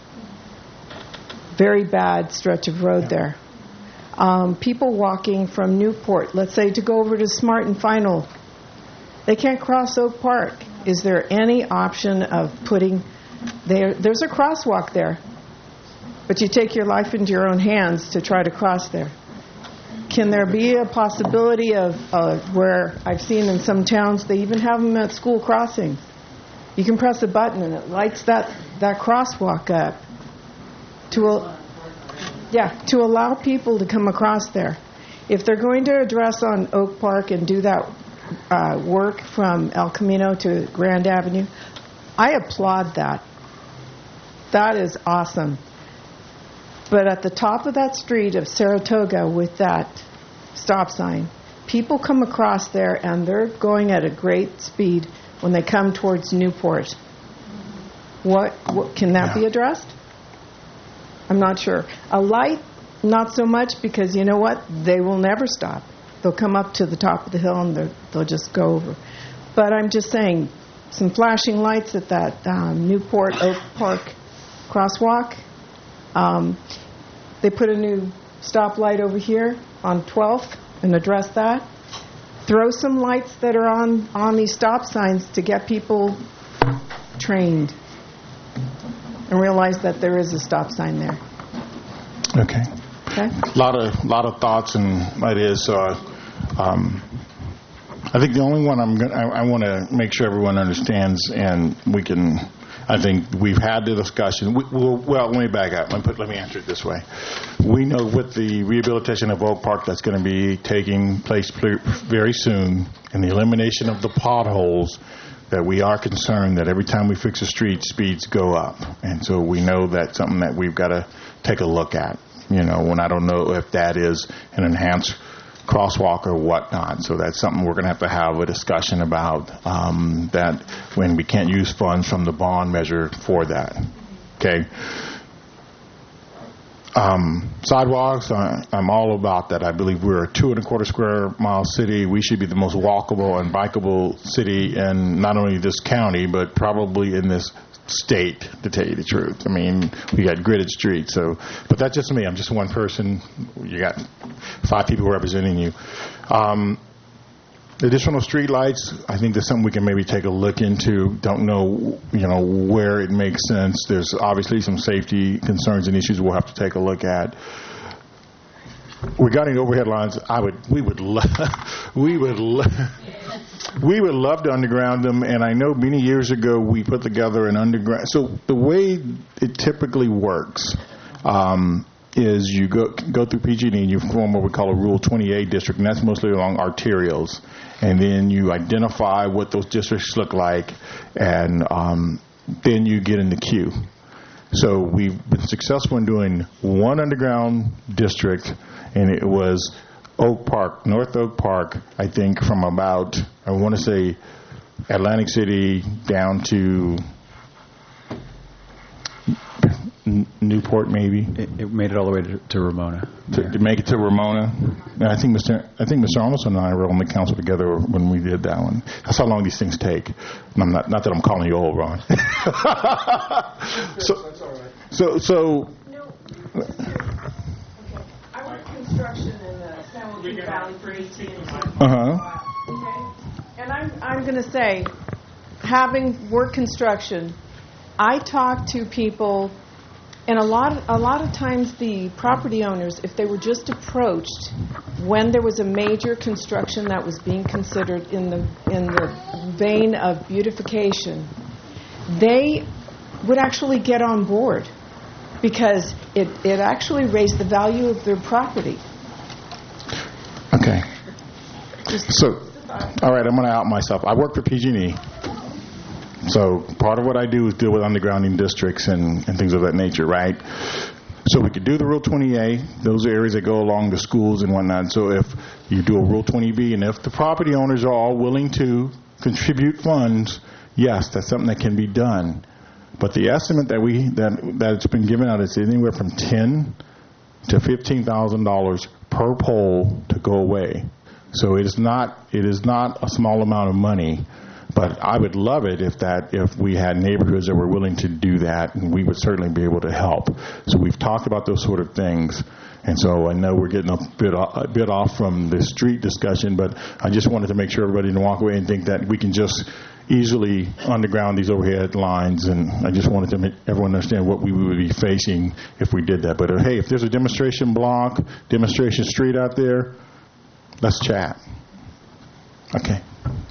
Very bad stretch of road there. People walking from Newport, let's say to go over to Smart and Final, they can't cross Oak Park. Is there any option of putting there's a crosswalk there, but you take your life into your own hands to try to cross there. Can there be a possibility of where I've seen in some towns, they even have them at school crossings. You can press a button and it lights that crosswalk up to allow people to come across there. If they're going to address on Oak Park and do that work from El Camino to Grand Avenue, I applaud that. That is awesome. But at the top of that street of Saratoga with that stop sign, people come across there and they're going at a great speed when they come towards Newport. What can that be addressed? I'm not sure. A light, not so much, because you know what? They will never stop. They'll come up to the top of the hill and they'll just go over. But I'm just saying, some flashing lights at that Newport Oak Park crosswalk. They put a new stoplight over here on 12th and address that. Throw some lights that are on these stop signs to get people trained and realize that there is a stop sign there. Okay. Okay. A lot of thoughts and ideas. So I think the only one I want to make sure everyone understands, and we can. I think we've had the discussion. Well, let me back up. Let me answer it this way. We know with the rehabilitation of Oak Park that's going to be taking place very soon, and the elimination of the potholes, that we are concerned that every time we fix a street, speeds go up. And so we know that's something that we've got to take a look at. When I don't know if that is an enhanced crosswalk or whatnot. So that's something we're going to have a discussion about, that when we can't use funds from the bond measure for that. Okay. Sidewalks, I'm all about that. I believe we're a 2.25 square mile city. We should be the most walkable and bikeable city in not only this county, but probably in this state, to tell you the truth. I mean, we got gridded streets. But that's just me. I'm just one person. You got 5 people representing you. Additional street lights, I think that's something we can maybe take a look into. Don't know, where it makes sense. There's obviously some safety concerns and issues we'll have to take a look at. Regarding overhead lines, we would love to underground them, and I know many years ago we put together an underground. So the way it typically works is you go through PG&E and you form what we call a Rule 20A district, and that's mostly along arterials. And then you identify what those districts look like, and then you get in the queue. So we've been successful in doing one underground district, and it was Oak Park, North Oak Park, I think from about, I want to say, Atlantic City down to Newport, maybe. It made it all the way to Ramona. To make it to Ramona. And I think Mr. Arnoldson and I were on the council together when we did that one. That's how long these things take. And I'm not that I'm calling you old, Ron. That's all right. So. No. Okay. I work construction in the San Joaquin Valley for 18 years. Okay. And I'm going to say, having worked construction, I talk to people. And a lot of times the property owners, if they were just approached when there was a major construction that was being considered in the vein of beautification, they would actually get on board because it actually raised the value of their property. Okay. So, all right, I'm going to out myself. I work for PG&E. So part of what I do is deal with undergrounding districts and things of that nature, right? So we could do the Rule 20A, those areas that go along the schools and whatnot. So if you do a Rule 20B, and if the property owners are all willing to contribute funds, yes, that's something that can be done. But the estimate that's been given out is anywhere from $10,000 to $15,000 per pole to go away. So it is not a small amount of money. But I would love it if we had neighborhoods that were willing to do that, and we would certainly be able to help. So we've talked about those sort of things, and so I know we're getting a bit off from the street discussion, but I just wanted to make sure everybody didn't walk away and think that we can just easily underground these overhead lines, and I just wanted to make everyone understand what we would be facing if we did that. But hey, if there's a demonstration block, demonstration street out there, let's chat. Okay.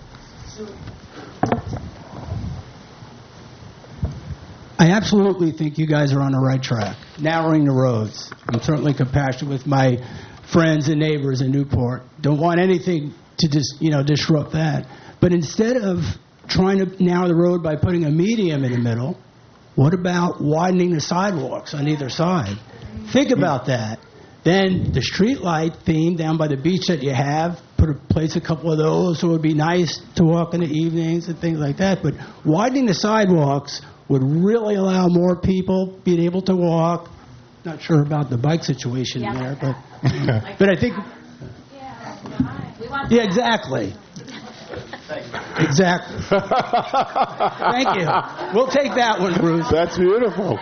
I absolutely think you guys are on the right track, narrowing the roads. I'm certainly compassionate with my friends and neighbors in Newport. Don't want anything to disrupt that. But instead of trying to narrow the road by putting a medium in the middle, what about widening the sidewalks on either side? Think about that. Then the street light theme down by the beach that you have, place a couple of those so it would be nice to walk in the evenings and things like that. But widening the sidewalks would really allow more people being able to walk. Not sure about the bike situation there, but I think. Yeah, exactly. Exactly. Thank you. We'll take that one, Bruce. That's beautiful.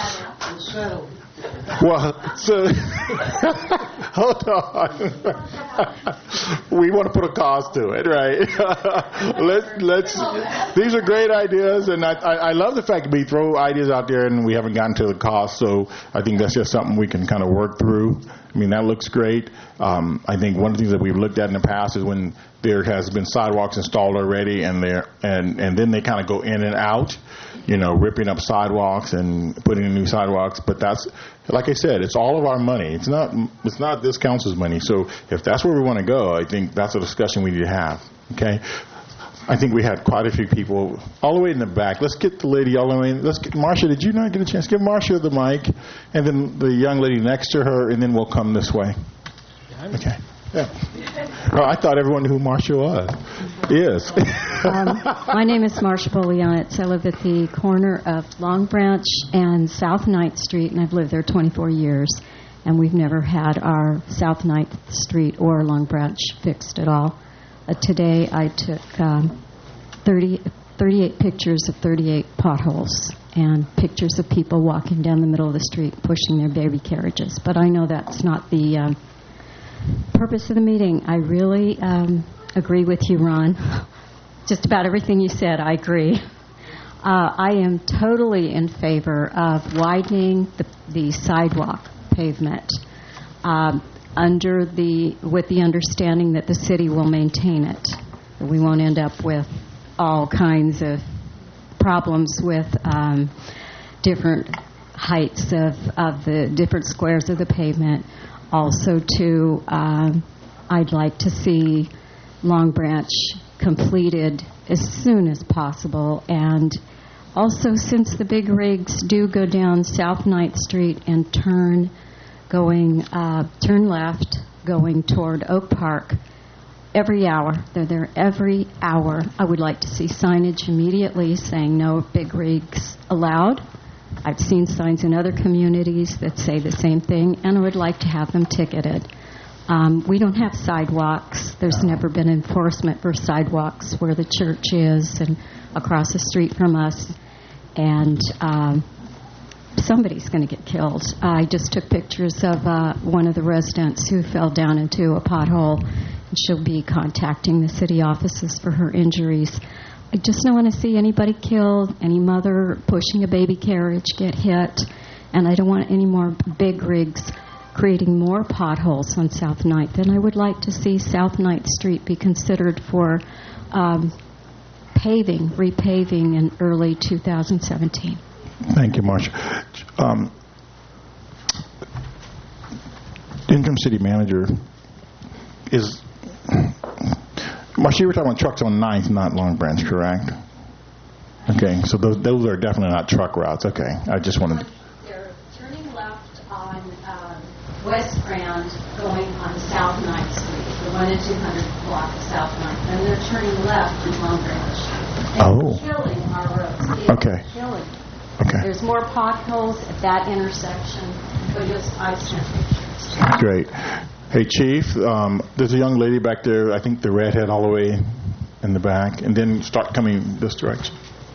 Well, so hold on. We want to put a cost to it, right? Let's. These are great ideas, and I love the fact that we throw ideas out there and we haven't gotten to the cost. So I think that's just something we can kind of work through. I mean, that looks great. I think one of the things that we've looked at in the past is when there has been sidewalks installed already, and then they kind of go in and out, ripping up sidewalks and putting in new sidewalks. But that's, like I said, it's all of our money. It's not this council's money. So if that's where we want to go, I think that's a discussion we need to have. Okay. I think we had quite a few people all the way in the back. Let's get the lady all the way in. Let's get Marcia. Did you not get a chance? Give Marcia the mic, and then the young lady next to her, and then we'll come this way. Okay. Yeah. Well, I thought everyone knew who Marcia was. Is. My name is Marcia Bolianitz. I live at the corner of Long Branch and South 9th Street, and I've lived there 24 years. And we've never had our South 9th Street or Long Branch fixed at all. Today I took 38 pictures of 38 potholes and pictures of people walking down the middle of the street pushing their baby carriages. But I know that's not the purpose of the meeting. I really agree with you, Ron. Just about everything you said, I agree. I am totally in favor of widening the sidewalk pavement with the understanding that the city will maintain it. We won't end up with all kinds of problems with different heights of the different squares of the pavement. Also, too, I'd like to see Long Branch completed as soon as possible. And also, since the big rigs do go down South 9th Street and turn left, going toward Oak Park every hour. They're there every hour. I would like to see signage immediately saying no big rigs allowed. I've seen signs in other communities that say the same thing, and I would like to have them ticketed. We don't have sidewalks. There's never been enforcement for sidewalks where the church is and across the street from us. And somebody's going to get killed. I just took pictures of one of the residents who fell down into a pothole, and she'll be contacting the city offices for her injuries. I just don't want to see anybody killed, any mother pushing a baby carriage get hit, and I don't want any more big rigs creating more potholes on South 9th. And I would like to see South 9th Street be considered for repaving in early 2017. Thank you, Marcia. Interim city manager is... Marcia, you were talking about trucks on 9th, not Long Branch, correct? Okay, so those are definitely not truck routes. Okay, I just wanted to... They're turning left on West Grand going on South 9th Street, the 1 and 200 block of South 9th. And they're turning left in Long Branch. And killing our roads. Okay. Killing. Okay. There's more potholes at that intersection. I've sent pictures. Great. Hey, Chief, there's a young lady back there, I think the redhead all the way in the back, and then start coming this direction.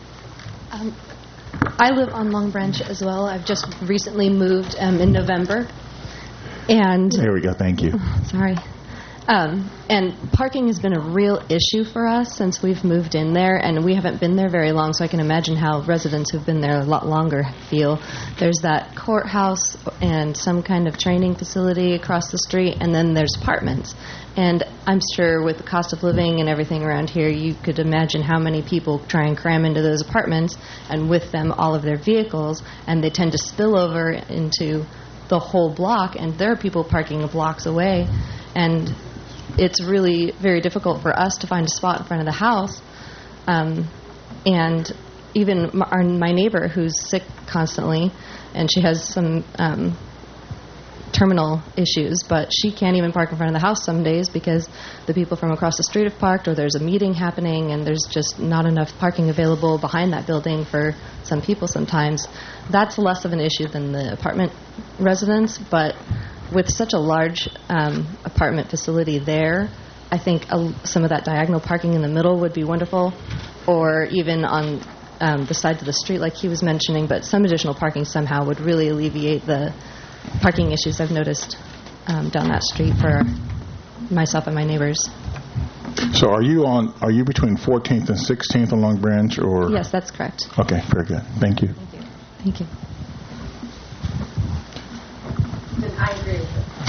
I live on Long Branch as well. I've just recently moved in November. And there we go. Thank you. Sorry. And parking has been a real issue for us since we've moved in there, and we haven't been there very long, so I can imagine how residents who've been there a lot longer feel. There's that courthouse and some kind of training facility across the street, and then there's apartments. And I'm sure with the cost of living and everything around here, you could imagine how many people try and cram into those apartments, and with them all of their vehicles, and they tend to spill over into the whole block, and there are people parking blocks away, and it's really very difficult for us to find a spot in front of the house. And even my neighbor, who's sick constantly, and she has some terminal issues, but she can't even park in front of the house some days because the people from across the street have parked, or there's a meeting happening, and there's just not enough parking available behind that building for some people sometimes. That's less of an issue than the apartment residents, but with such a large apartment facility there, I think some of that diagonal parking in the middle would be wonderful, or even on the sides of the street like he was mentioning, but some additional parking somehow would really alleviate the parking issues I've noticed down that street for myself and my neighbors. So are you between 14th and 16th on Long Branch, or? Yes, that's correct. Okay, very good. Thank you. Thank you. I agree with it.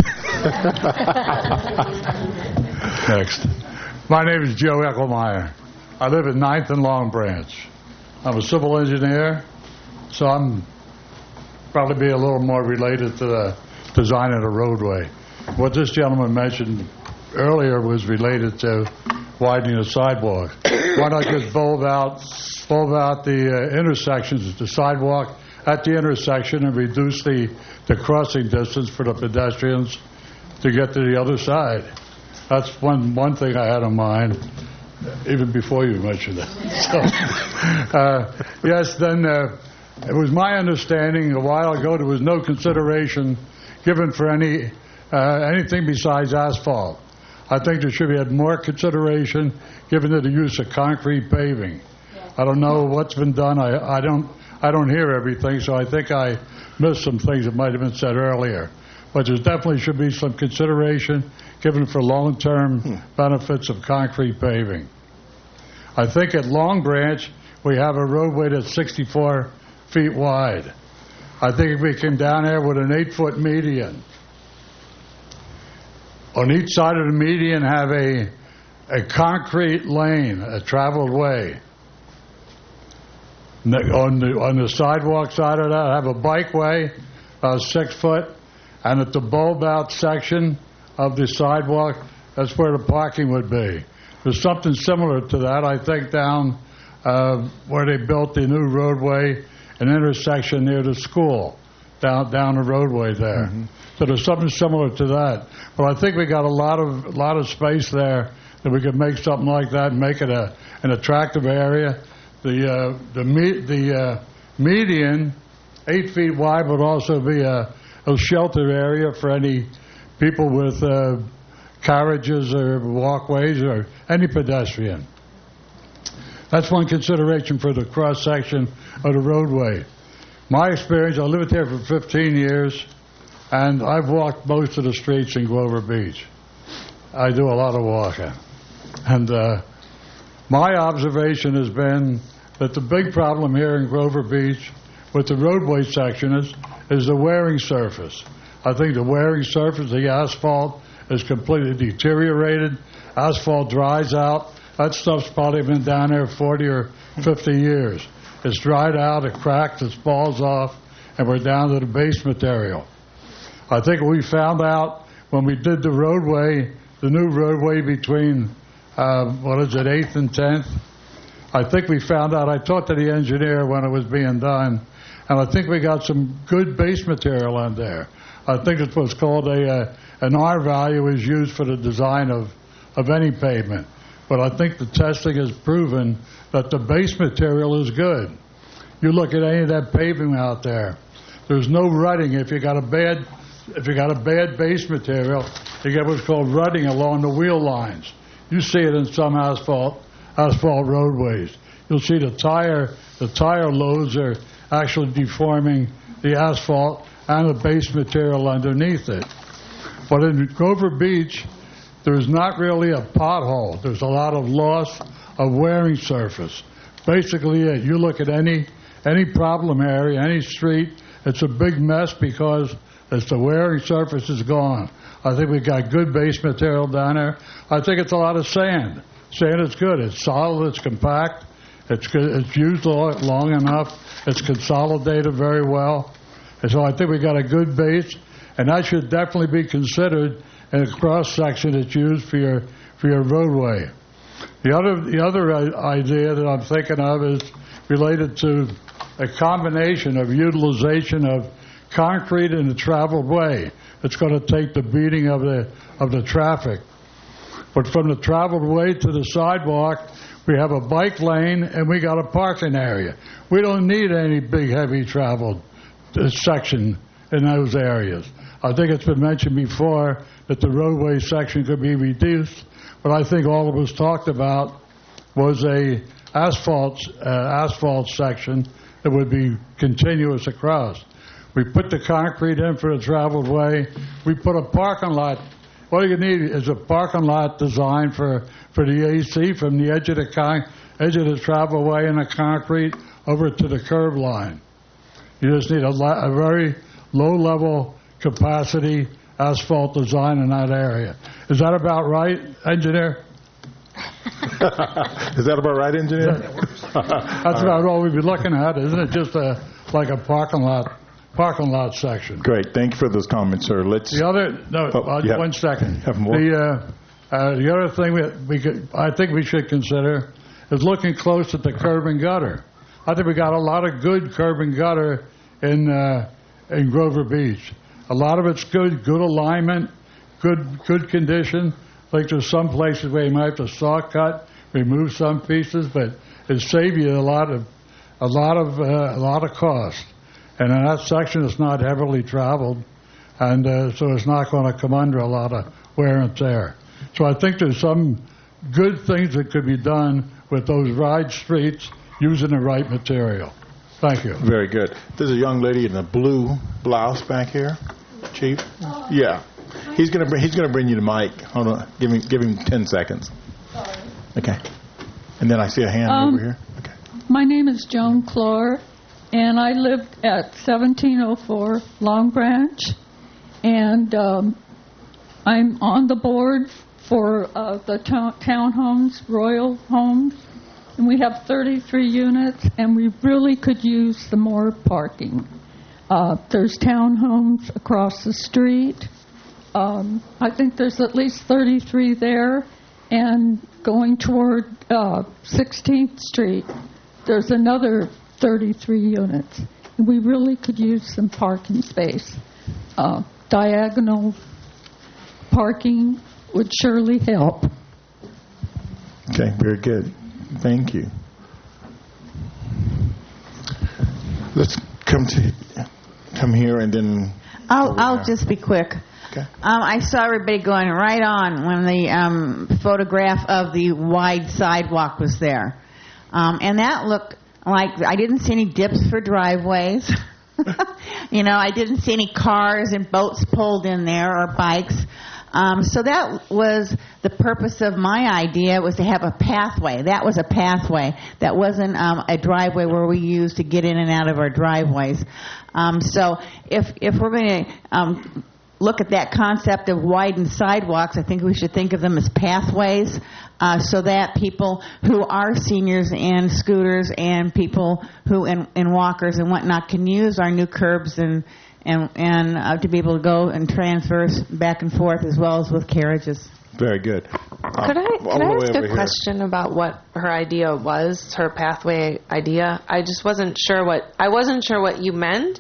Next. My name is Joe Eckelmeyer. I live at 9th and Long Branch. I'm a civil engineer, so I'm probably be a little more related to the design of the roadway. What this gentleman mentioned earlier was related to widening the sidewalk. Why not just bulb out the intersections, the sidewalk at the intersection, and reduce the crossing distance for the pedestrians to get to the other side? That's one thing I had in mind, even before you mentioned it. So, yes, then it was my understanding a while ago there was no consideration given for anything besides asphalt. I think there should be more consideration given to the use of concrete paving. I don't know what's been done. I don't hear everything, so I think I missed some things that might have been said earlier. But there definitely should be some consideration given for long-term benefits of concrete paving. I think at Long Branch we have a roadway that's 64 feet wide. I think if we came down there with an 8-foot median, on each side of the median have a concrete lane, a traveled way. On the sidewalk side of that, have a bikeway, 6 foot, and at the bulb out section of the sidewalk, that's where the parking would be. There's something similar to that, I think, down where they built the new roadway, an intersection near the school, down the roadway there. Mm-hmm. So there's something similar to that. But I think we got a lot of space there that we could make something like that and make it an attractive area. The median, 8 feet wide, would also be a shelter area for any people with carriages or walkways or any pedestrian. That's one consideration for the cross-section of the roadway. My experience, I lived here for 15 years, and I've walked most of the streets in Grover Beach. I do a lot of walking. And my observation has been that the big problem here in Grover Beach with the roadway section is the wearing surface. I think the wearing surface, the asphalt, is completely deteriorated. Asphalt dries out. That stuff's probably been down there 40 or 50 years. It's dried out, it cracks, it falls off, and we're down to the base material. I think we found out when we did the roadway, the new roadway between, 8th and 10th? I think we found out, I talked to the engineer when it was being done, and I think we got some good base material on there. I think it's what's called an R value is used for the design of any pavement. But I think the testing has proven that the base material is good. You look at any of that paving out there, there's no rutting. If you got a bad base material, you get what's called rutting along the wheel lines. You see it in some asphalt roadways. You'll see the tire loads are actually deforming the asphalt and the base material underneath it. But in Grover Beach, there's not really a pothole. There's a lot of loss of wearing surface. Basically, you look at any problem area, any street, it's a big mess because the wearing surface is gone. I think we got good base material down there. I think it's a lot of sand. Sand is good. It's solid. It's compact. It's good. It's used long enough. It's consolidated very well. And so I think we got a good base, and that should definitely be considered in a cross section that's used for your roadway. The other idea that I'm thinking of is related to a combination of utilization of concrete in a traveled way. It's going to take the beating of the traffic. But from the traveled way to the sidewalk, we have a bike lane and we got a parking area. We don't need any big, heavy traveled section in those areas. I think it's been mentioned before that the roadway section could be reduced, but I think all that was talked about was a asphalt section that would be continuous across. We put the concrete in for the traveled way. We put a parking lot. All you need is a parking lot designed for the AC from the edge of the travel way and the concrete over to the curb line. You just need a very low-level capacity asphalt design in that area. Is that about right, engineer? Is that about right, engineer? That's about all we'd be looking at, isn't it? Just like a parking lot section. Great. Thank you for those comments, sir. The other, one second. Have more? The other thing I think we should consider is looking close at the curb and gutter. I think we got a lot of good curb and gutter in Grover Beach. A lot of it's good alignment, good condition. Like there's some places where you might have to saw cut, remove some pieces, but it saves you a lot of cost. And in that section, it's not heavily traveled, and so it's not going to come under a lot of wear and tear. So I think there's some good things that could be done with those wide streets using the right material. Thank you. Very good. There's a young lady in a blue blouse back here, Chief. Yeah. He's gonna bring you the mic. Hold on. Give him 10 seconds. Okay. And then I see a hand over here. Okay. My name is Joan Clore, and I live at 1704 Long Branch, and I'm on the board for the townhomes, Royal Homes, and we have 33 units, and we really could use some more parking. There's townhomes across the street. I think there's at least 33 there, and going toward 16th Street, there's another 33 units. We really could use some parking space. Diagonal parking would surely help. Okay, very good. Thank you. Let's come here and then. I'll just be quick. Okay. I saw everybody going right on when the photograph of the wide sidewalk was there. And that looked like I didn't see any dips for driveways. I didn't see any cars and boats pulled in there or bikes. So that was the purpose of my idea, was to have a pathway. That was a pathway. That wasn't a driveway where we used to get in and out of our driveways. So if we're going to look at that concept of widened sidewalks, I think we should think of them as pathways, so that people who are seniors and scooters and people who in walkers and whatnot can use our new curbs and to be able to go and transverse back and forth as well as with carriages. Very good. Could I ask a question about what her idea was, her pathway idea? I just wasn't sure what you meant.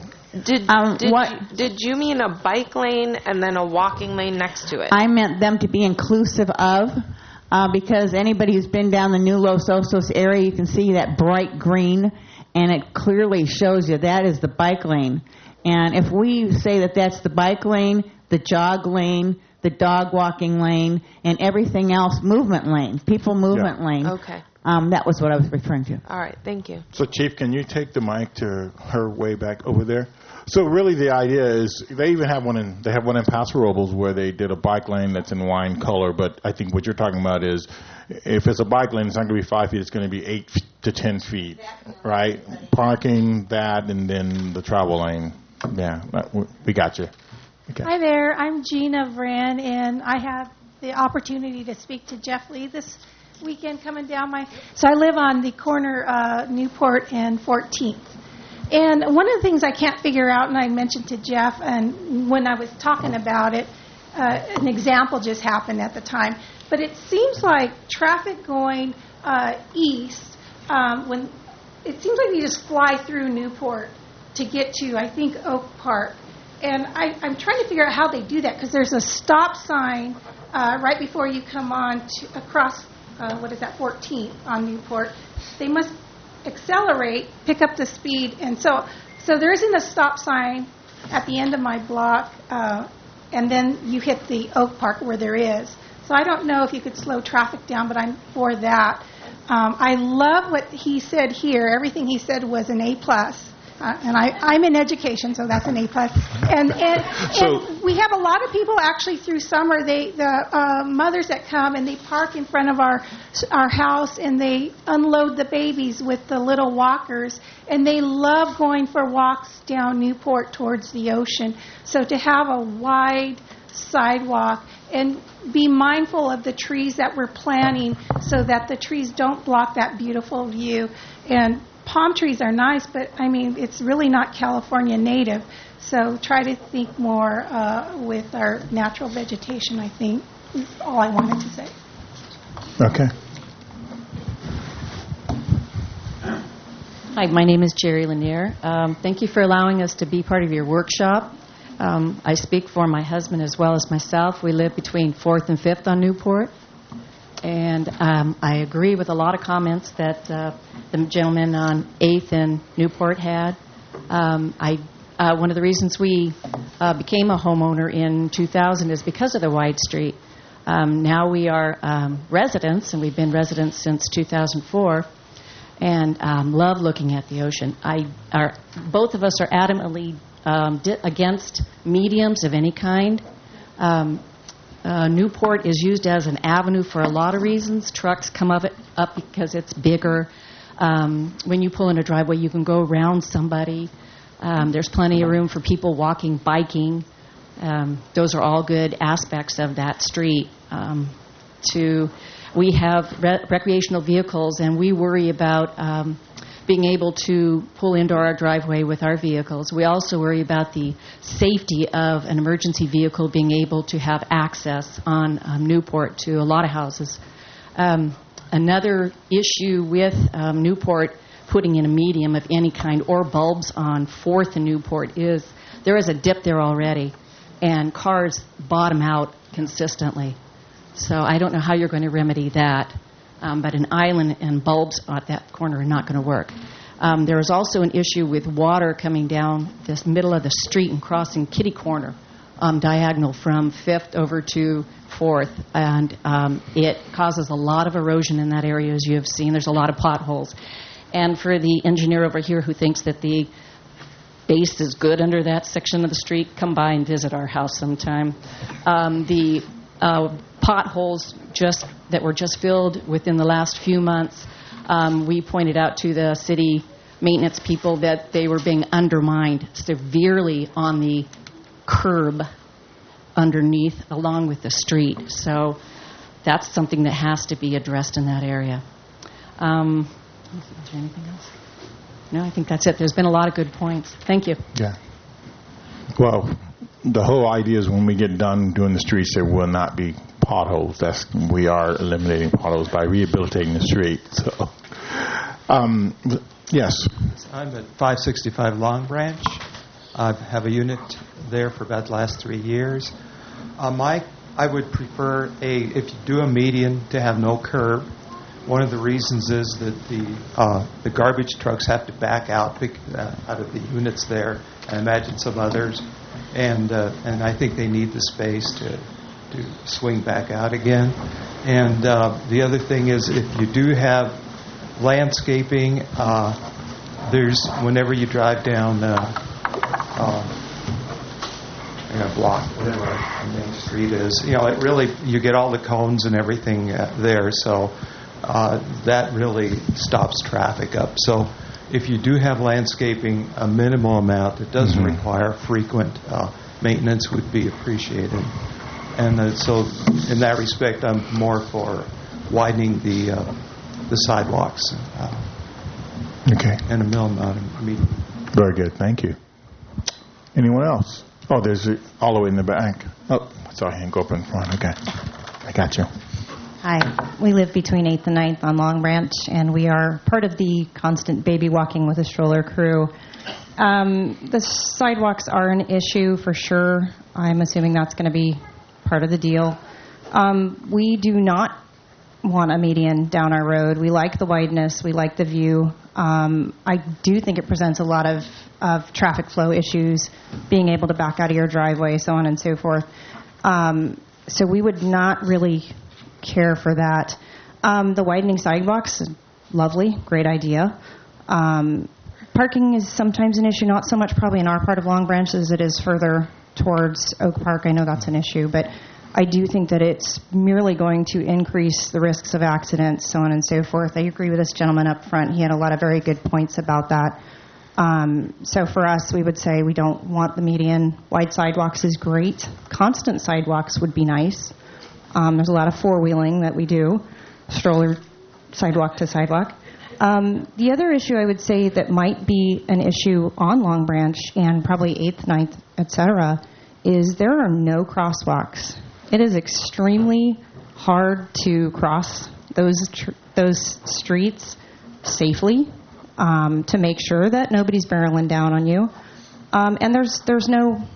Did you mean a bike lane and then a walking lane next to it? I meant them to be inclusive of, because anybody who's been down the New Los Osos area, you can see that bright green, and it clearly shows you that is the bike lane. And if we say that that's the bike lane, the jog lane, the dog walking lane, and everything else movement lane, people movement lane. Okay. That was what I was referring to. All right, thank you. So, Chief, can you take the mic to her way back over there? So, really, the idea is they even have one in Paso Robles where they did a bike lane that's in wine color. But I think what you're talking about is if it's a bike lane, it's not going to be 5 feet; it's going to be 8 to 10 feet, right? Parking that, and then the travel lane. Yeah, we got you. Okay. Hi there, I'm Gina Vran, and I had the opportunity to speak to Jeff Lee this weekend coming down So I live on the corner Newport and 14th. And one of the things I can't figure out, and I mentioned to Jeff, and when I was talking about it, an example just happened at the time. But it seems like traffic going east, when it seems like you just fly through Newport to get to, I think, Oak Park. And I'm trying to figure out how they do that, because there's a stop sign right before you come on across, 14th on Newport. They must accelerate, pick up the speed. And so there isn't a stop sign at the end of my block, and then you hit the Oak Park where there is. So I don't know if you could slow traffic down, but I'm for that. I love what he said here. Everything he said was an A+. and I'm in education, so that's an A+. And we have a lot of people actually through summer. The mothers that come and they park in front of our house and they unload the babies with the little walkers, and they love going for walks down Newport towards the ocean. So to have a wide sidewalk and be mindful of the trees that we're planting so that the trees don't block that beautiful view. And palm trees are nice, but I mean, it's really not California native. So try to think more with our natural vegetation, I think, is all I wanted to say. Okay. Hi, my name is Jerry Lanier. Thank you for allowing us to be part of your workshop. I speak for my husband as well as myself. We live between 4th and 5th on Newport. And I agree with a lot of comments that the gentleman on 8th and Newport had. One of the reasons we became a homeowner in 2000 is because of the wide street. Now we are residents, and we've been residents since 2004, and love looking at the ocean. Both of us are adamantly against mediums of any kind. Newport is used as an avenue for a lot of reasons. Trucks come up because it's bigger. When you pull in a driveway, you can go around somebody. There's plenty of room for people walking, biking. Those are all good aspects of that street. We have recreational vehicles, and we worry about being able to pull into our driveway with our vehicles. We also worry about the safety of an emergency vehicle being able to have access on Newport to a lot of houses. Another issue with Newport putting in a medium of any kind or bulbs on 4th and Newport is there is a dip there already, and cars bottom out consistently. So I don't know how you're going to remedy that. But an island and bulbs at that corner are not going to work. There is also an issue with water coming down this middle of the street and crossing Kitty Corner diagonal from 5th over to 4th. And it causes a lot of erosion in that area, as you have seen. There's a lot of potholes. And for the engineer over here who thinks that the base is good under that section of the street, come by and visit our house sometime. The potholes that were just filled within the last few months, we pointed out to the city maintenance people that they were being undermined severely on the curb underneath along with the street. So that's something that has to be addressed in that area. Is there anything else? No, I think that's it. There's been a lot of good points. Thank you. Yeah. Well, the whole idea is when we get done doing the streets, there will not be potholes. We are eliminating potholes by rehabilitating the street. So, yes. I'm at 565 Long Branch. I have a unit there for about the last 3 years. I would prefer if you do a median to have no curb. One of the reasons is that the garbage trucks have to back out of the units there. I imagine some others, and I think they need the space to swing back out again. And the other thing is, if you do have landscaping, there's whenever you drive down block, whatever the main street is, it really you get all the cones and everything there, so that really stops traffic up. So if you do have landscaping, a minimal amount that doesn't require frequent maintenance would be appreciated. And so in that respect, I'm more for widening the sidewalks. Okay. And a minimal amount of median. Very good. Thank you. Anyone else? Oh, there's all the way in the back. Oh, I saw a hand go up in front. Okay. I got you. Hi. We live between 8th and 9th on Long Branch, and we are part of the constant baby walking with a stroller crew. The sidewalks are an issue for sure. I'm assuming that's going to be part of the deal. We do not want a median down our road. We like the wideness. We like the view. I do think it presents a lot of traffic flow issues, being able to back out of your driveway, so on and so forth. So we would not really care for that. The widening sidewalks, lovely, great idea. parking is sometimes an issue, not so much probably in our part of Long Branch as it is further towards Oak Park. I know that's an issue, but I do think that it's merely going to increase the risks of accidents, so on and so forth. I agree with this gentleman up front. He had a lot of very good points about that. So for us, we would say we don't want the median. Wide sidewalks is great. Constant sidewalks would be nice. There's a lot of four-wheeling that we do, stroller sidewalk to sidewalk. The other issue I would say that might be an issue on Long Branch and probably 8th, 9th, et cetera, is there are no crosswalks. It is extremely hard to cross those streets safely to make sure that nobody's barreling down on you. And there's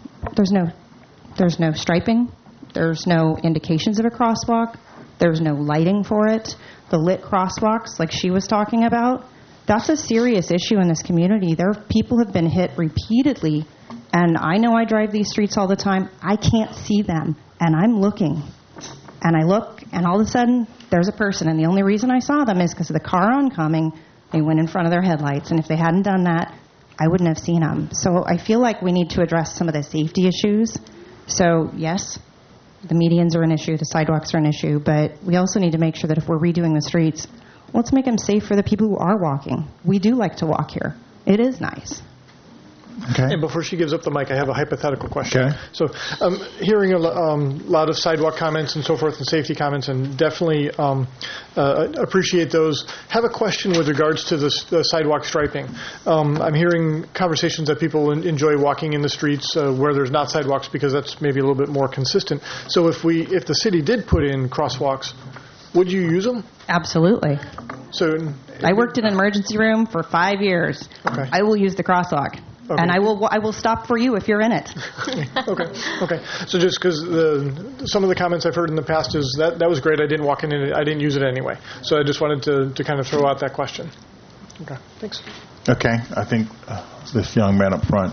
no striping. There's no indications of a crosswalk. There's no lighting for it. The lit crosswalks, like she was talking about, that's a serious issue in this community. People have been hit repeatedly, and I know I drive these streets all the time. I can't see them, and I'm looking. And I look, and all of a sudden, there's a person, and the only reason I saw them is because of the car oncoming. They went in front of their headlights, and if they hadn't done that, I wouldn't have seen them. So I feel like we need to address some of the safety issues. So, yes, the medians are an issue, the sidewalks are an issue, but we also need to make sure that if we're redoing the streets, let's make them safe for the people who are walking. We do like to walk here. It is nice. Okay. And before she gives up the mic, I have a hypothetical question. Okay. So I'm hearing a lot of sidewalk comments and so forth and safety comments, and definitely appreciate those. Have a question with regards to the sidewalk striping. I'm hearing conversations that people enjoy walking in the streets where there's not sidewalks because that's maybe a little bit more consistent. So if the city did put in crosswalks, would you use them? Absolutely. So I worked in an emergency room for 5 years. Okay. I will use the crosswalk. Okay. And I will stop for you if you're in it. Okay. So just because some of the comments I've heard in the past is that was great. I didn't walk in it. I didn't use it anyway. So I just wanted to kind of throw out that question. Okay. Thanks. Okay. I think this young man up front.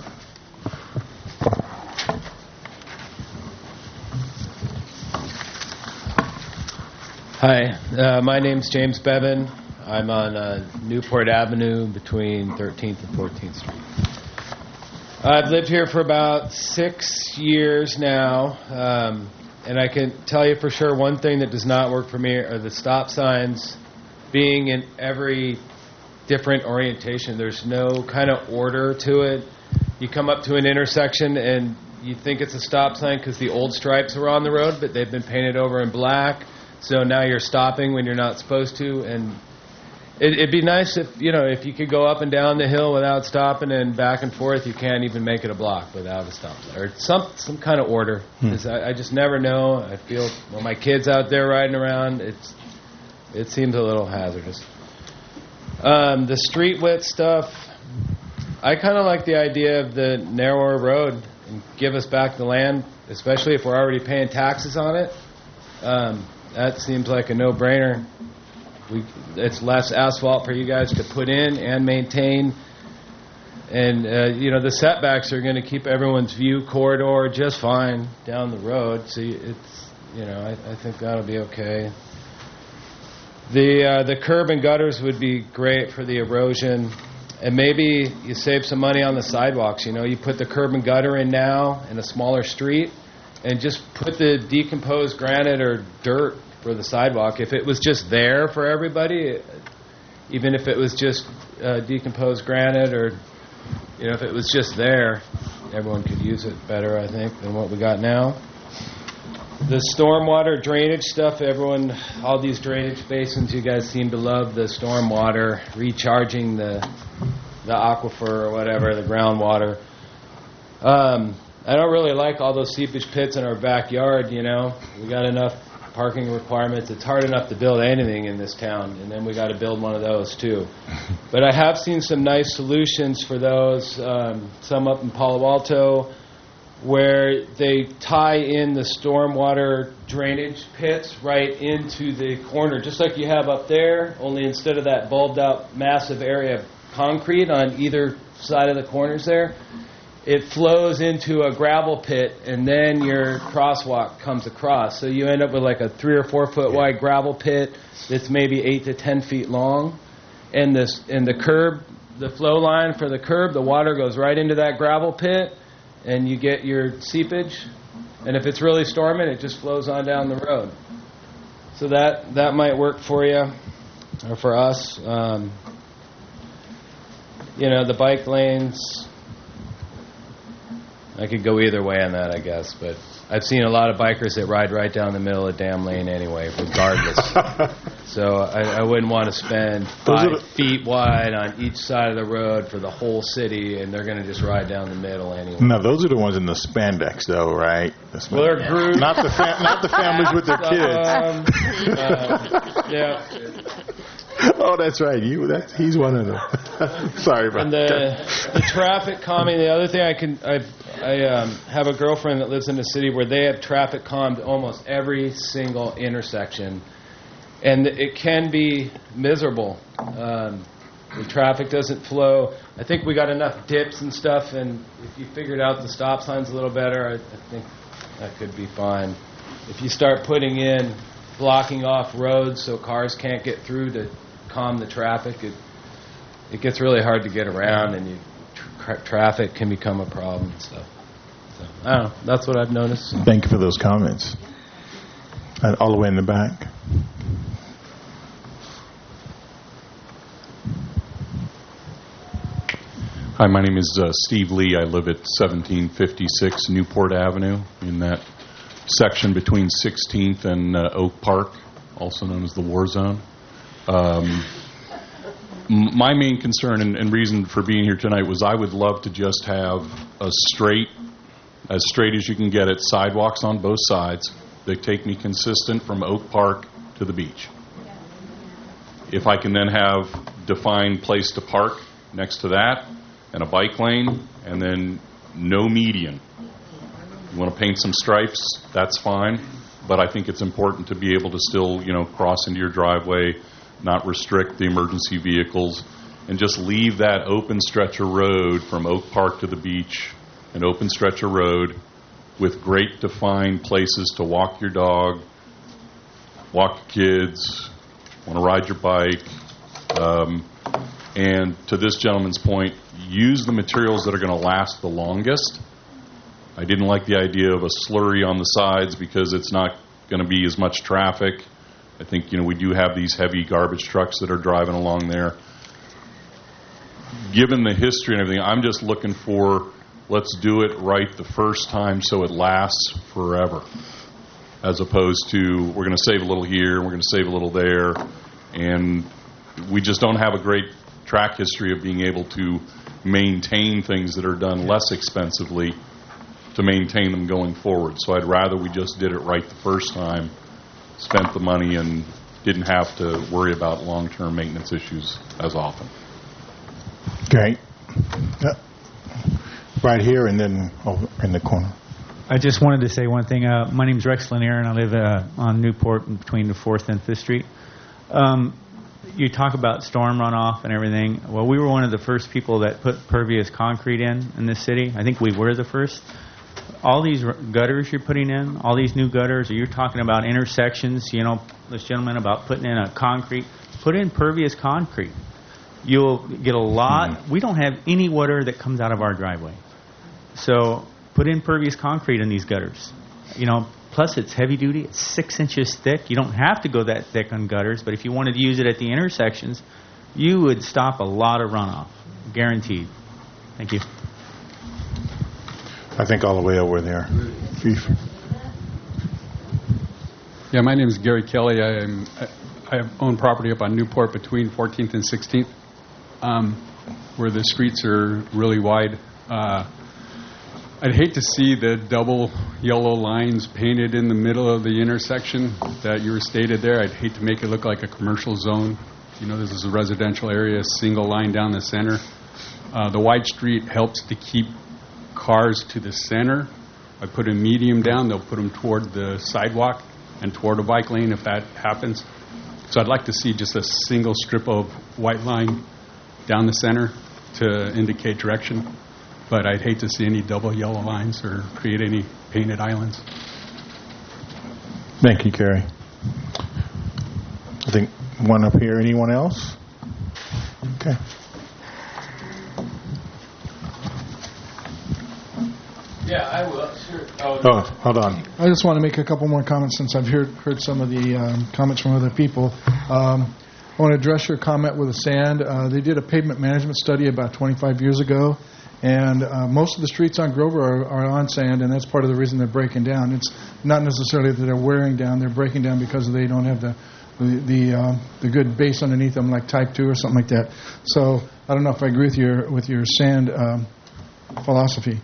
Hi. My name's James Bevan. I'm on Newport Avenue between 13th and 14th Street. I've lived here for about 6 years now, and I can tell you for sure one thing that does not work for me are the stop signs being in every different orientation. There's no kind of order to it. You come up to an intersection and you think it's a stop sign because the old stripes are on the road, but they've been painted over in black, so now you're stopping when you're not supposed to, and it'd be nice if you could go up and down the hill without stopping and back and forth. You can't even make it a block without a stop sign or some kind of order. I just never know. I feel when my kids out there riding around, it seems a little hazardous. The street width stuff, I kind of like the idea of the narrower road and give us back the land, especially if we're already paying taxes on it. That seems like a no-brainer. It's less asphalt for you guys to put in and maintain, and the setbacks are going to keep everyone's view corridor just fine down the road. So I think that'll be okay. The curb and gutters would be great for the erosion, and maybe you save some money on the sidewalks. You put the curb and gutter in now in a smaller street, and just put the decomposed granite or dirt for the sidewalk. If it was just there for everybody, even if it was just decomposed granite, or if it was just there, everyone could use it better, I think, than what we got now. The stormwater drainage stuff, all these drainage basins, you guys seem to love the stormwater, recharging the aquifer or whatever, the groundwater. I don't really like all those seepage pits in our backyard. We got enough parking requirements. It's hard enough to build anything in this town, and then we got to build one of those too. But I have seen some nice solutions for those, some up in Palo Alto, where they tie in the stormwater drainage pits right into the corner, just like you have up there, only instead of that bulbed out massive area of concrete on either side of the corners there, it flows into a gravel pit, and then your crosswalk comes across. So you end up with like a 3 or 4 foot wide gravel pit that's maybe 8 to 10 feet long, and the curb the flow line for the curb, the water goes right into that gravel pit, and you get your seepage. And if it's really storming, it just flows on down the road. So that might work for you or for us. The bike lanes, I could go either way on that, I guess. But I've seen a lot of bikers that ride right down the middle of damn lane anyway, regardless. So I wouldn't want to spend 5 feet wide on each side of the road for the whole city, and they're going to just ride down the middle anyway. No, those are the ones in the spandex, though, right? Well, they're groups. Not the families with their kids. Yeah. Oh, that's right. He's one of them. Sorry about that. And the traffic calming. The other thing I have a girlfriend that lives in a city where they have traffic calmed almost every single intersection, and it can be miserable. The traffic doesn't flow. I think we got enough dips and stuff, and if you figured out the stop signs a little better, I think that could be fine. If you start putting in blocking off roads so cars can't get through to calm the traffic, it gets really hard to get around, and traffic can become a problem and stuff. So I don't know. That's what I've noticed. Thank you for those comments. All the way in the back. Hi, my name is Steve Lee. I live at 1756 Newport Avenue in that section between 16th and Oak Park, also known as the War Zone. My main concern and reason for being here tonight was I would love to just have as straight as you can get it, sidewalks on both sides that take me consistent from Oak Park to the beach. If I can then have defined place to park next to that, and a bike lane, and then no median. You want to paint some stripes, that's fine, but I think it's important to be able to still, cross into your driveway, not restrict the emergency vehicles, and just leave that open stretch of road from Oak Park to the beach, an open stretch of road with great defined places to walk your dog, walk your kids, want to ride your bike, and to this gentleman's point, use the materials that are going to last the longest. I didn't like the idea of a slurry on the sides because it's not going to be as much traffic. I think, we do have these heavy garbage trucks that are driving along there. Given the history and everything, I'm just looking for, let's do it right the first time so it lasts forever, as opposed to we're going to save a little here, we're going to save a little there, and we just don't have a great track history of being able to maintain things that are done less expensively to maintain them going forward. So I'd rather we just did it right the first time, spent the money, and didn't have to worry about long-term maintenance issues as often. Okay. Right here and then over in the corner. I just wanted to say one thing. My name's Rex Lanier, and I live on Newport between the 4th and 5th Street. You talk about storm runoff and everything. Well, we were one of the first people that put pervious concrete in this city. I think we were the first. All these gutters you're putting in, all these new gutters, or you're talking about intersections, this gentleman about putting in a concrete, put in pervious concrete. You'll get a lot. We don't have any water that comes out of our driveway. So put in pervious concrete in these gutters. Plus, it's heavy duty. It's 6 inches thick. You don't have to go that thick on gutters, but if you wanted to use it at the intersections, you would stop a lot of runoff. Guaranteed. Thank you. I think all the way over there. Yeah, my name is Gary Kelly. I own property up on Newport between 14th and 16th, where the streets are really wide. I'd hate to see the double yellow lines painted in the middle of the intersection that you were stated there. I'd hate to make it look like a commercial zone. This is a residential area, single line down the center. The wide street helps to keep cars to the center. I put a medium down, they'll put them toward the sidewalk and toward a bike lane if that happens. So I'd like to see just a single strip of white line down the center to indicate direction. But I'd hate to see any double yellow lines or create any painted islands. Thank you, Kerry. I think one up here. Anyone else? Okay. Yeah, I will. Sure. Oh, hold on. I just want to make a couple more comments since I've heard some of the comments from other people. I want to address your comment with the sand. They did a pavement management study about 25 years ago, and most of the streets on Grover are on sand, and that's part of the reason they're breaking down. It's not necessarily that they're wearing down; they're breaking down because they don't have the good base underneath them, like Type 2 or something like that. So I don't know if I agree with your sand philosophy.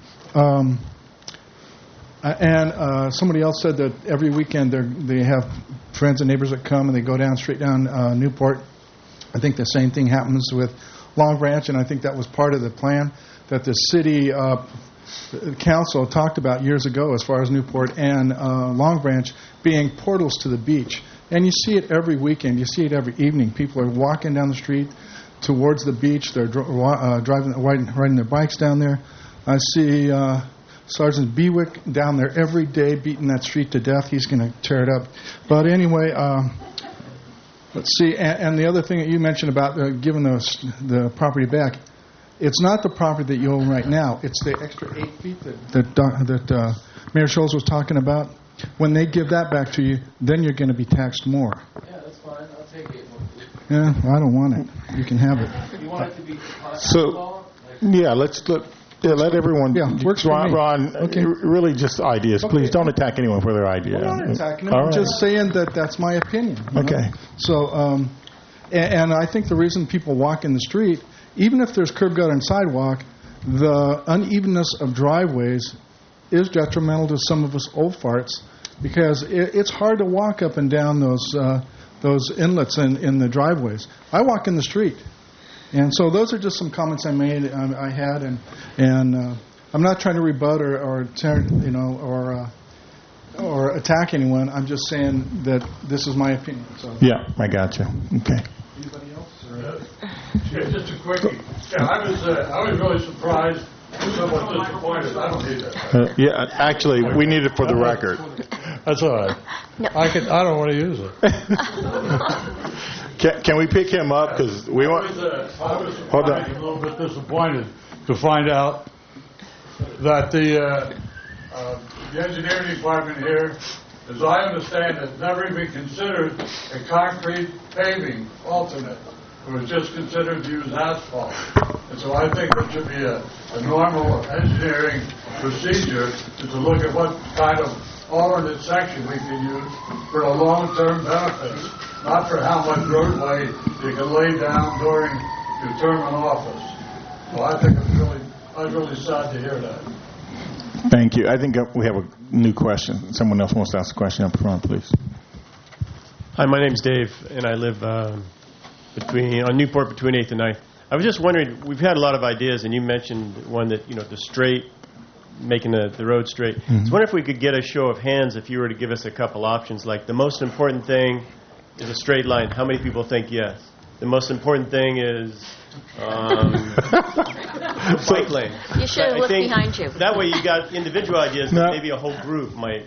And somebody else said that every weekend they have friends and neighbors that come and they go down straight down Newport. I think the same thing happens with Long Branch, and I think that was part of the plan that the city council talked about years ago as far as Newport and Long Branch being portals to the beach. And you see it every weekend. You see it every evening. People are walking down the street towards the beach. They're riding their bikes down there. I see Sergeant Bewick down there every day beating that street to death. He's going to tear it up. But anyway, let's see. And the other thing that you mentioned about giving the property back, it's not the property that you own right now. It's the extra 8 feet that Mayor Scholes was talking about. When they give that back to you, then you're going to be taxed more. Yeah, that's fine. I'll take it. Yeah, I don't want it. You can have it. You want it to be So, yeah, let's look. Yeah, let everyone. Yeah, works for me. Ron, Okay. Really just ideas. Okay. Please don't attack anyone for their idea. I'm not attacking them. All I'm right. just saying that that's my opinion. you know? Okay. So, and I think the reason people walk in the street, even if there's curb gutter and sidewalk, the unevenness of driveways is detrimental to some of us old farts because it's hard to walk up and down those inlets in the driveways. I walk in the street. And so those are just some comments I made. I had, and I'm not trying to rebut or attack anyone. I'm just saying that this is my opinion. So. Yeah, I got you. Okay. Anybody else? Yeah, just a quickie. Yeah, I was really surprised. Somewhat disappointed. I don't need that. Yeah, actually, we need it for the record. That's all right. No. I don't want to use it. Can we pick him up? Because we want. I was Hold on. a little bit disappointed to find out that the engineering department here, as I understand it, never even considered a concrete paving alternate. It was just considered to use asphalt. And so I think it should be a normal engineering procedure to look at what kind of alternate section we can use for a long-term benefit, not for how much roadway you can lay down during your term in office. So I think I was really sad to hear that. Thank you. I think we have a new question. Someone else wants to ask a question up front, please. Hi, my name's Dave, and I live on Newport between 8th and 9th. I was just wondering, we've had a lot of ideas, and you mentioned one that, the straight, making the road straight. Mm-hmm. I was wondering if we could get a show of hands if you were to give us a couple options, like the most important thing is a straight line. How many people think yes? The most important thing is bike lane. You should have looked behind you. That way you got individual ideas, but maybe a whole group might.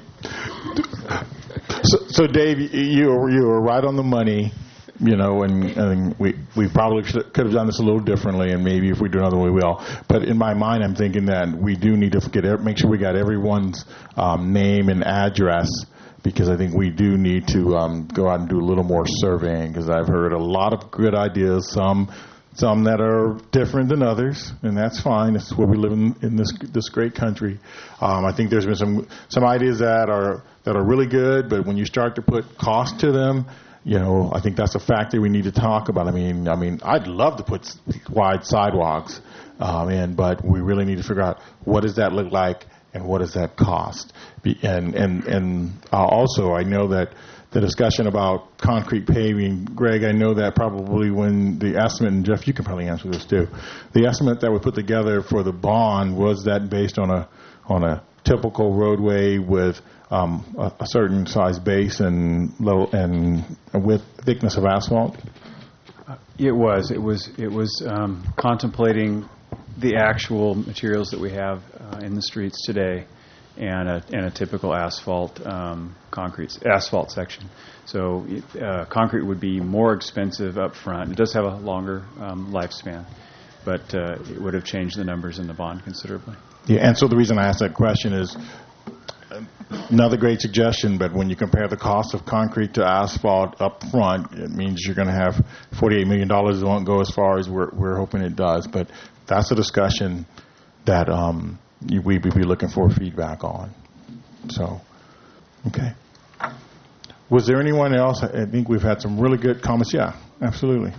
So Dave, you were right on the money. And we probably could have done this a little differently, and maybe if we do another way, we will. But in my mind, I'm thinking that we do need to make sure we got everyone's name and address, because I think we do need to go out and do a little more surveying, because I've heard a lot of good ideas, some that are different than others, and that's fine. That's where we live in this great country. I think there's been some ideas that are really good, but when you start to put cost to them, I think that's a factor we need to talk about. I mean, I'd love to put wide sidewalks in, but we really need to figure out what does that look like and what does that cost. And also, I know that the discussion about concrete paving, Greg, I know that probably when the estimate, and Jeff, you can probably answer this too, the estimate that we put together for the bond, was that based on a typical roadway with a certain size base and width, thickness of asphalt? It was contemplating the actual materials that we have in the streets today, and a typical asphalt asphalt section. So concrete would be more expensive up front. It does have a longer lifespan, but it would have changed the numbers in the bond considerably. Yeah, and so the reason I asked that question is another great suggestion, but when you compare the cost of concrete to asphalt up front, it means you're going to have $48 million. It won't go as far as we're hoping it does, but that's a discussion that we'd be looking for feedback on. So, okay. Was there anyone else? I think we've had some really good comments. Yeah, absolutely.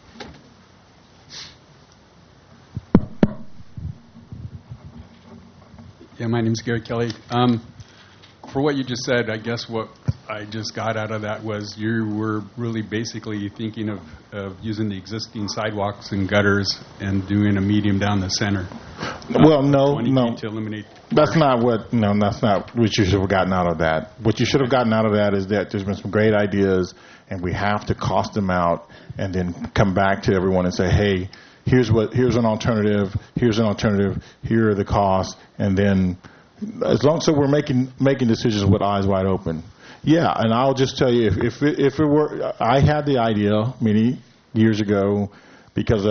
Yeah, my name's Gary Kelly. For what you just said, I guess what I just got out of that was you were really basically thinking of using the existing sidewalks and gutters and doing a medium down the center. Well, no. To eliminate. That's not what you should have gotten out of that. What you should have gotten out of that is that there's been some great ideas, and we have to cost them out and then come back to everyone and say, hey, here's an alternative, here are the costs, and then as long as we're making decisions with eyes wide open. Yeah, and I'll just tell you, if it were, I had the idea many years ago because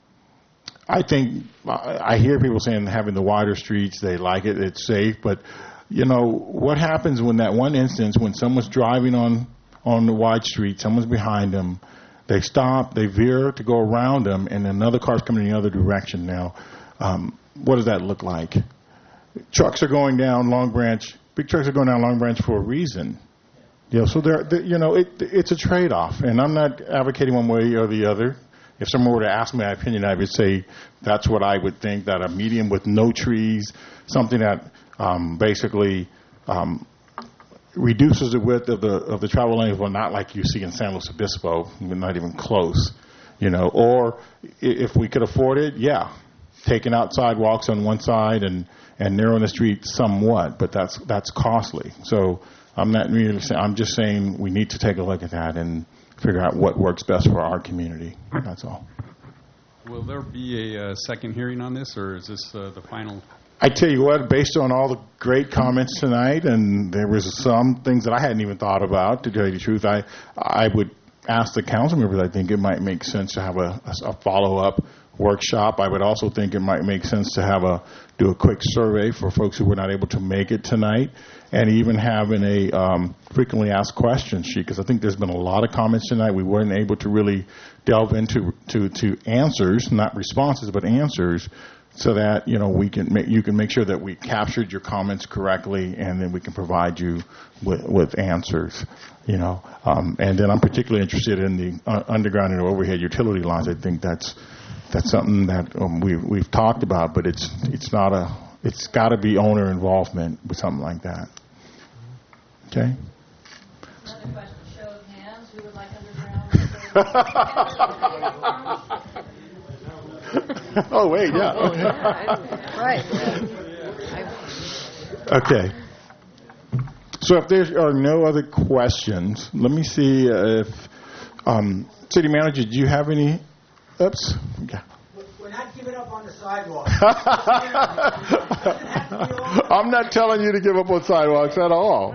I think I hear people saying having the wider streets, they like it, it's safe, but what happens when that one instance when someone's driving on the wide street, someone's behind them, they stop, they veer to go around them, and another car's coming in the other direction. Now, what does that look like? Trucks are going down Long Branch. Big trucks are going down Long Branch for a reason. So it's a trade-off, and I'm not advocating one way or the other. If someone were to ask my opinion, I would say that's what I would think, that a medium with no trees, something that basically reduces the width of the travel lanes, but not like you see in San Luis Obispo, not even close. Or if we could afford it, taking out sidewalks on one side and narrowing the street somewhat, but that's costly. So I'm not really saying, I'm just saying we need to take a look at that and figure out what works best for our community. That's all. Will there be a second hearing on this, or is this the final? I tell you what, based on all the great comments tonight, and there was some things that I hadn't even thought about, to tell you the truth, I would ask the council members, I think it might make sense to have a follow-up workshop. I would also think it might make sense to do a quick survey for folks who were not able to make it tonight, and even having a frequently asked questions sheet, because I think there's been a lot of comments tonight. We weren't able to really delve into answers, not responses, but answers, so that you can make sure that we captured your comments correctly, and then we can provide you with answers. And then I'm particularly interested in the underground and overhead utility lines. I think that's something that we've talked about, but it's got to be owner involvement with something like that. Okay. Another question. Show of hands. Who would like underground? Oh wait, yeah. Right. Okay. So if there are no other questions, let me see if City Manager, do you have any? Oops. Okay. We're not giving up on the sidewalk. I'm not telling you to give up on sidewalks at all.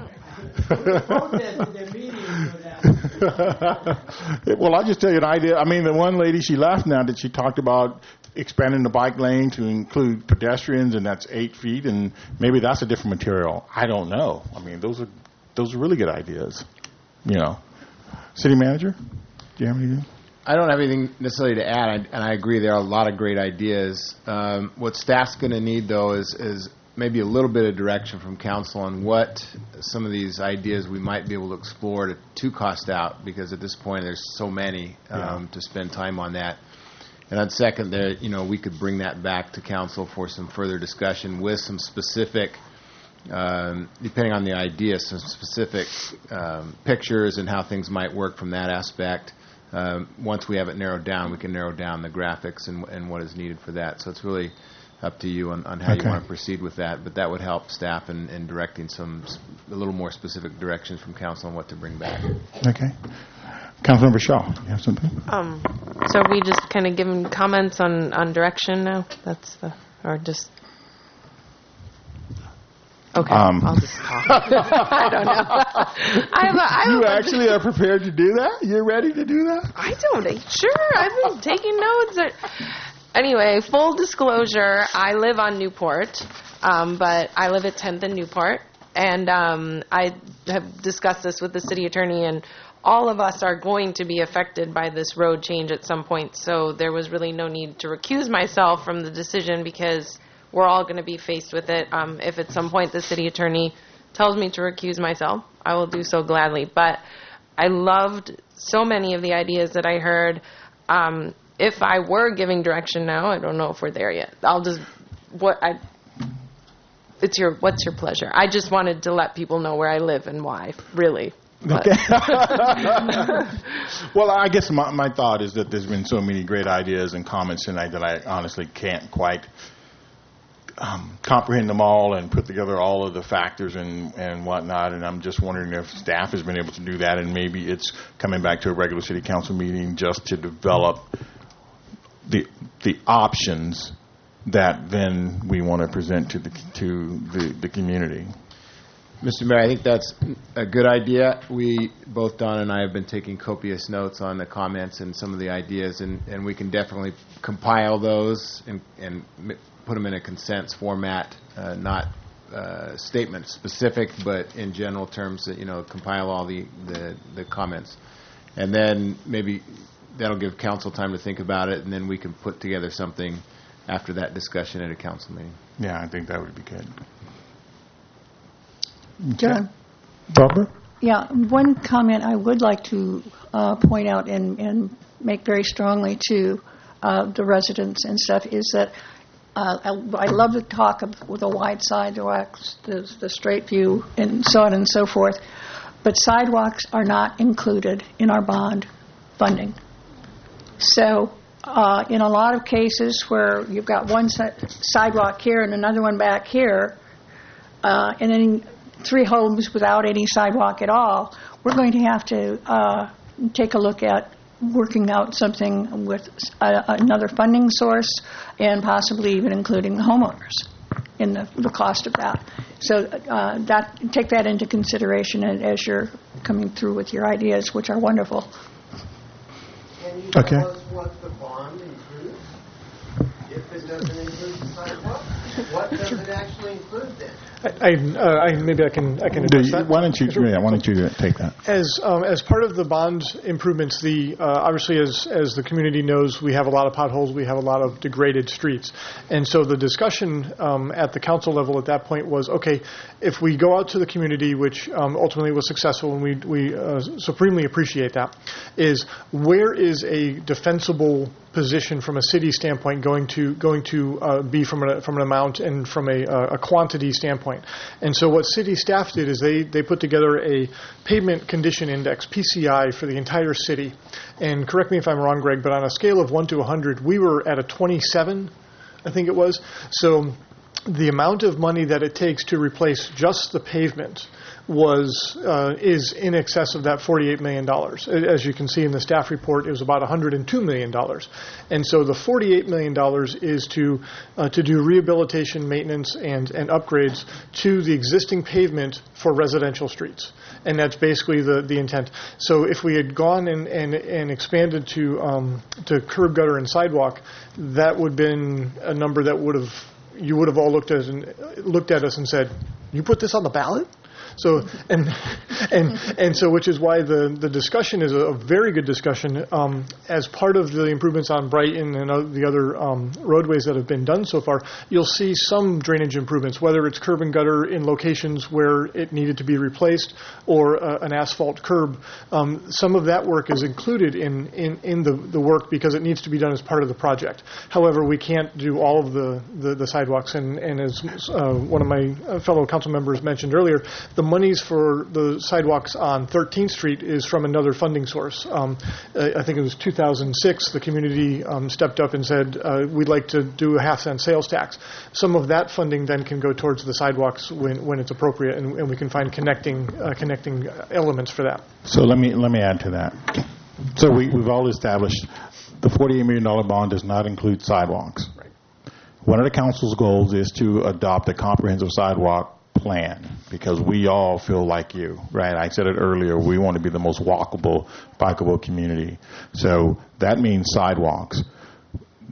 Well, I'll just tell you an idea. I mean, the one lady, she left now, that she talked about expanding the bike lane to include pedestrians, and that's 8 feet, and maybe that's a different material. I don't know. I mean, those are really good ideas. City Manager, do you have anything? I don't have anything necessarily to add, and I agree there are a lot of great ideas. What staff's going to need, though, is maybe a little bit of direction from council on what some of these ideas we might be able to explore to cost out, because at this point there's so many to spend time on that. And on second, there, we could bring that back to council for some further discussion with some specific, depending on the idea, some specific pictures and how things might work from that aspect. Once we have it narrowed down, we can narrow down the graphics and what is needed for that. So it's really up to you on how you want to proceed with that. But that would help staff in directing a little more specific directions from council on what to bring back. Okay. Councilmember Shaw, you have something? So are we just kind of giving comments on direction now? Or just... Okay, I'll just talk. I don't know. You actually are prepared to do that? You're ready to do that? Sure, I've been taking notes. Anyway, full disclosure, I live on Newport, but I live at 10th and Newport, and I have discussed this with the city attorney, and all of us are going to be affected by this road change at some point, so there was really no need to recuse myself from the decision because we're all going to be faced with it. If at some point the city attorney tells me to recuse myself, I will do so gladly. But I loved so many of the ideas that I heard. If I were giving direction now, I don't know if we're there yet. What's your pleasure? I just wanted to let people know where I live and why, really. Okay. Well, I guess my thought is that there's been so many great ideas and comments tonight that I honestly can't quite comprehend them all and put together all of the factors and whatnot, and I'm just wondering if staff has been able to do that, and maybe it's coming back to a regular city council meeting just to develop the options that then we want to present to the community. Mr. Mayor, I think that's a good idea. Both Don and I have been taking copious notes on the comments and some of the ideas, and we can definitely compile those and put them in a consents format, not statement specific, but in general terms that, compile all the comments. And then maybe that'll give council time to think about it, and then we can put together something after that discussion at a council meeting. Yeah, I think that would be good. John? Barbara? Yeah, one comment I would like to point out and make very strongly to the residents and stuff is that I love the talk with the wide sidewalks, the straight view, and so on and so forth, but sidewalks are not included in our bond funding. So in a lot of cases where you've got one sidewalk here and another one back here, and then 3 homes without any sidewalk at all, we're going to have to take a look at working out something with another funding source and possibly even including the homeowners in the cost of that. So take that into consideration as you're coming through with your ideas, which are wonderful. Can you tell us what the bond includes? If it doesn't include the sidewalk, what does it actually include then? Maybe I can address that. Why don't you take that? As part of the bond improvements, obviously as the community knows, we have a lot of potholes, we have a lot of degraded streets, and so the discussion at the council level at that point was, okay, if we go out to the community, which ultimately was successful, and we supremely appreciate that, is where is a defensible position from a city standpoint going to be from an amount and from a quantity standpoint. And so what city staff did is they put together a pavement condition index, PCI, for the entire city. And correct me if I'm wrong, Greg, but on a scale of 1 to 100, we were at a 27, I think it was. So the amount of money that it takes to replace just the pavement is in excess of that $48 million. As you can see in the staff report, it was about $102 million. And so the $48 million is to do rehabilitation, maintenance, and upgrades to the existing pavement for residential streets. And that's basically the intent. So if we had gone and expanded to curb, gutter, and sidewalk, that would have been a number that you would have all looked at us and said, "You put this on the ballot?" So and so, which is why the discussion is a very good discussion. As part of the improvements on Brighton and the other roadways that have been done so far, you'll see some drainage improvements, whether it's curb and gutter in locations where it needed to be replaced or an asphalt curb. Some of that work is included in the work because it needs to be done as part of the project. However, we can't do all of the sidewalks, and as one of my fellow council members mentioned earlier, the monies for the sidewalks on 13th Street is from another funding source. I think it was 2006, the community stepped up and said, we'd like to do a half-cent sales tax. Some of that funding then can go towards the sidewalks when it's appropriate, and we can find connecting elements for that. So let me add to that. So we've all established the $48 million bond does not include sidewalks. Right. One of the council's goals is to adopt a comprehensive sidewalk plan, because we all feel like you, right? I said it earlier, we want to be the most walkable, bikeable community. So that means sidewalks.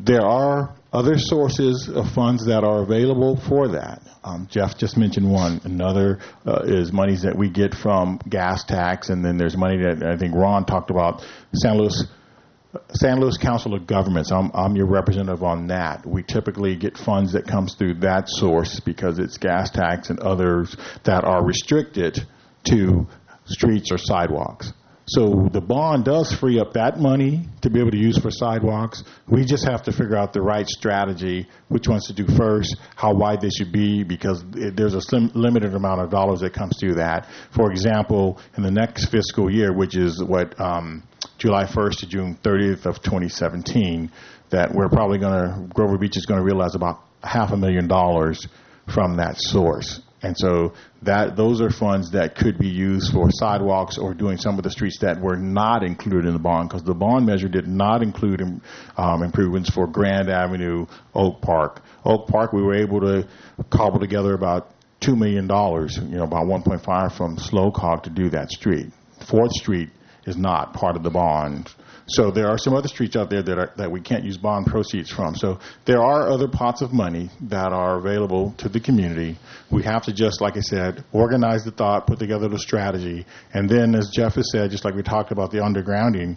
There are other sources of funds that are available for that. Jeff just mentioned one. Another is monies that we get from gas tax, and then there's money that I think Ron talked about, San Luis Council of Governments. I'm your representative on that. We typically get funds that comes through that source because it's gas tax and others that are restricted to streets or sidewalks. So the bond does free up that money to be able to use for sidewalks. We just have to figure out the right strategy, which ones to do first, how wide they should be, because there's a limited amount of dollars that comes through that. For example, in the next fiscal year, which is July 1st to June 30th of 2017, that we're probably Grover Beach is going to realize about $500,000 from that source. And so those are funds that could be used for sidewalks or doing some of the streets that were not included in the bond, because the bond measure did not include improvements for Grand Avenue, Oak Park. Oak Park, we were able to cobble together about $2 million, about 1.5 from SLOCOG to do that street. 4th Street is not part of the bond. So there are some other streets out there that we can't use bond proceeds from. So there are other pots of money that are available to the community. We have to just, like I said, organize the thought, put together the strategy, and then, as Jeff has said, just like we talked about the undergrounding,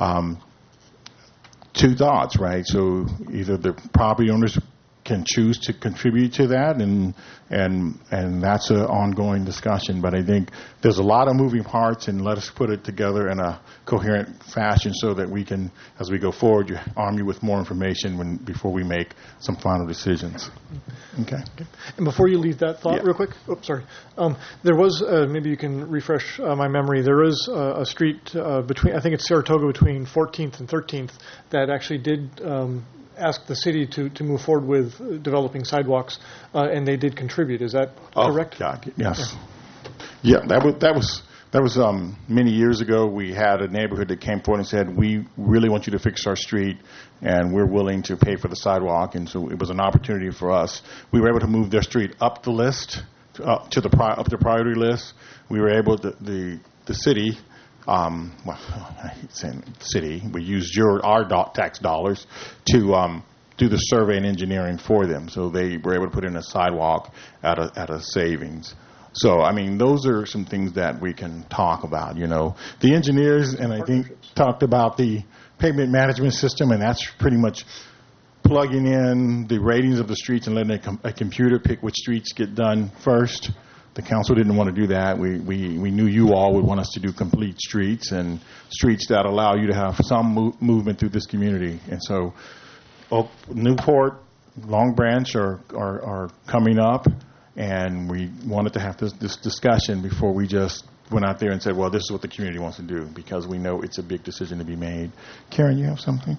two thoughts, right? So either the property owners can choose to contribute to that, and that's an ongoing discussion. But I think there's a lot of moving parts, and let us put it together in a coherent fashion so that we can, as we go forward, arm you with more information before we make some final decisions. Okay. And before you leave that thought real quick, there was, maybe you can refresh my memory, there is a street between, I think it's Saratoga, between 14th and 13th that actually did ask the city to move forward with developing sidewalks, and they did contribute. Is that correct? God, yes. Yeah, that was many years ago. We had a neighborhood that came forward and said, we really want you to fix our street, and we're willing to pay for the sidewalk. And so it was an opportunity for us. We were able to move their street up the list, up the priority list. We were able to, the city, I hate saying city, we used our tax dollars to do the survey and engineering for them. So they were able to put in a sidewalk at a savings. So, I mean, those are some things that we can talk about, The engineers, and I think, talked about the pavement management system, and that's pretty much plugging in the ratings of the streets and letting a computer pick which streets get done first. The council didn't want to do that. We knew you all would want us to do complete streets and streets that allow you to have some movement through this community. And so Newport, Long Branch are coming up, and we wanted to have this discussion before we just went out there and said, well, this is what the community wants to do, because we know it's a big decision to be made. Karen, you have something?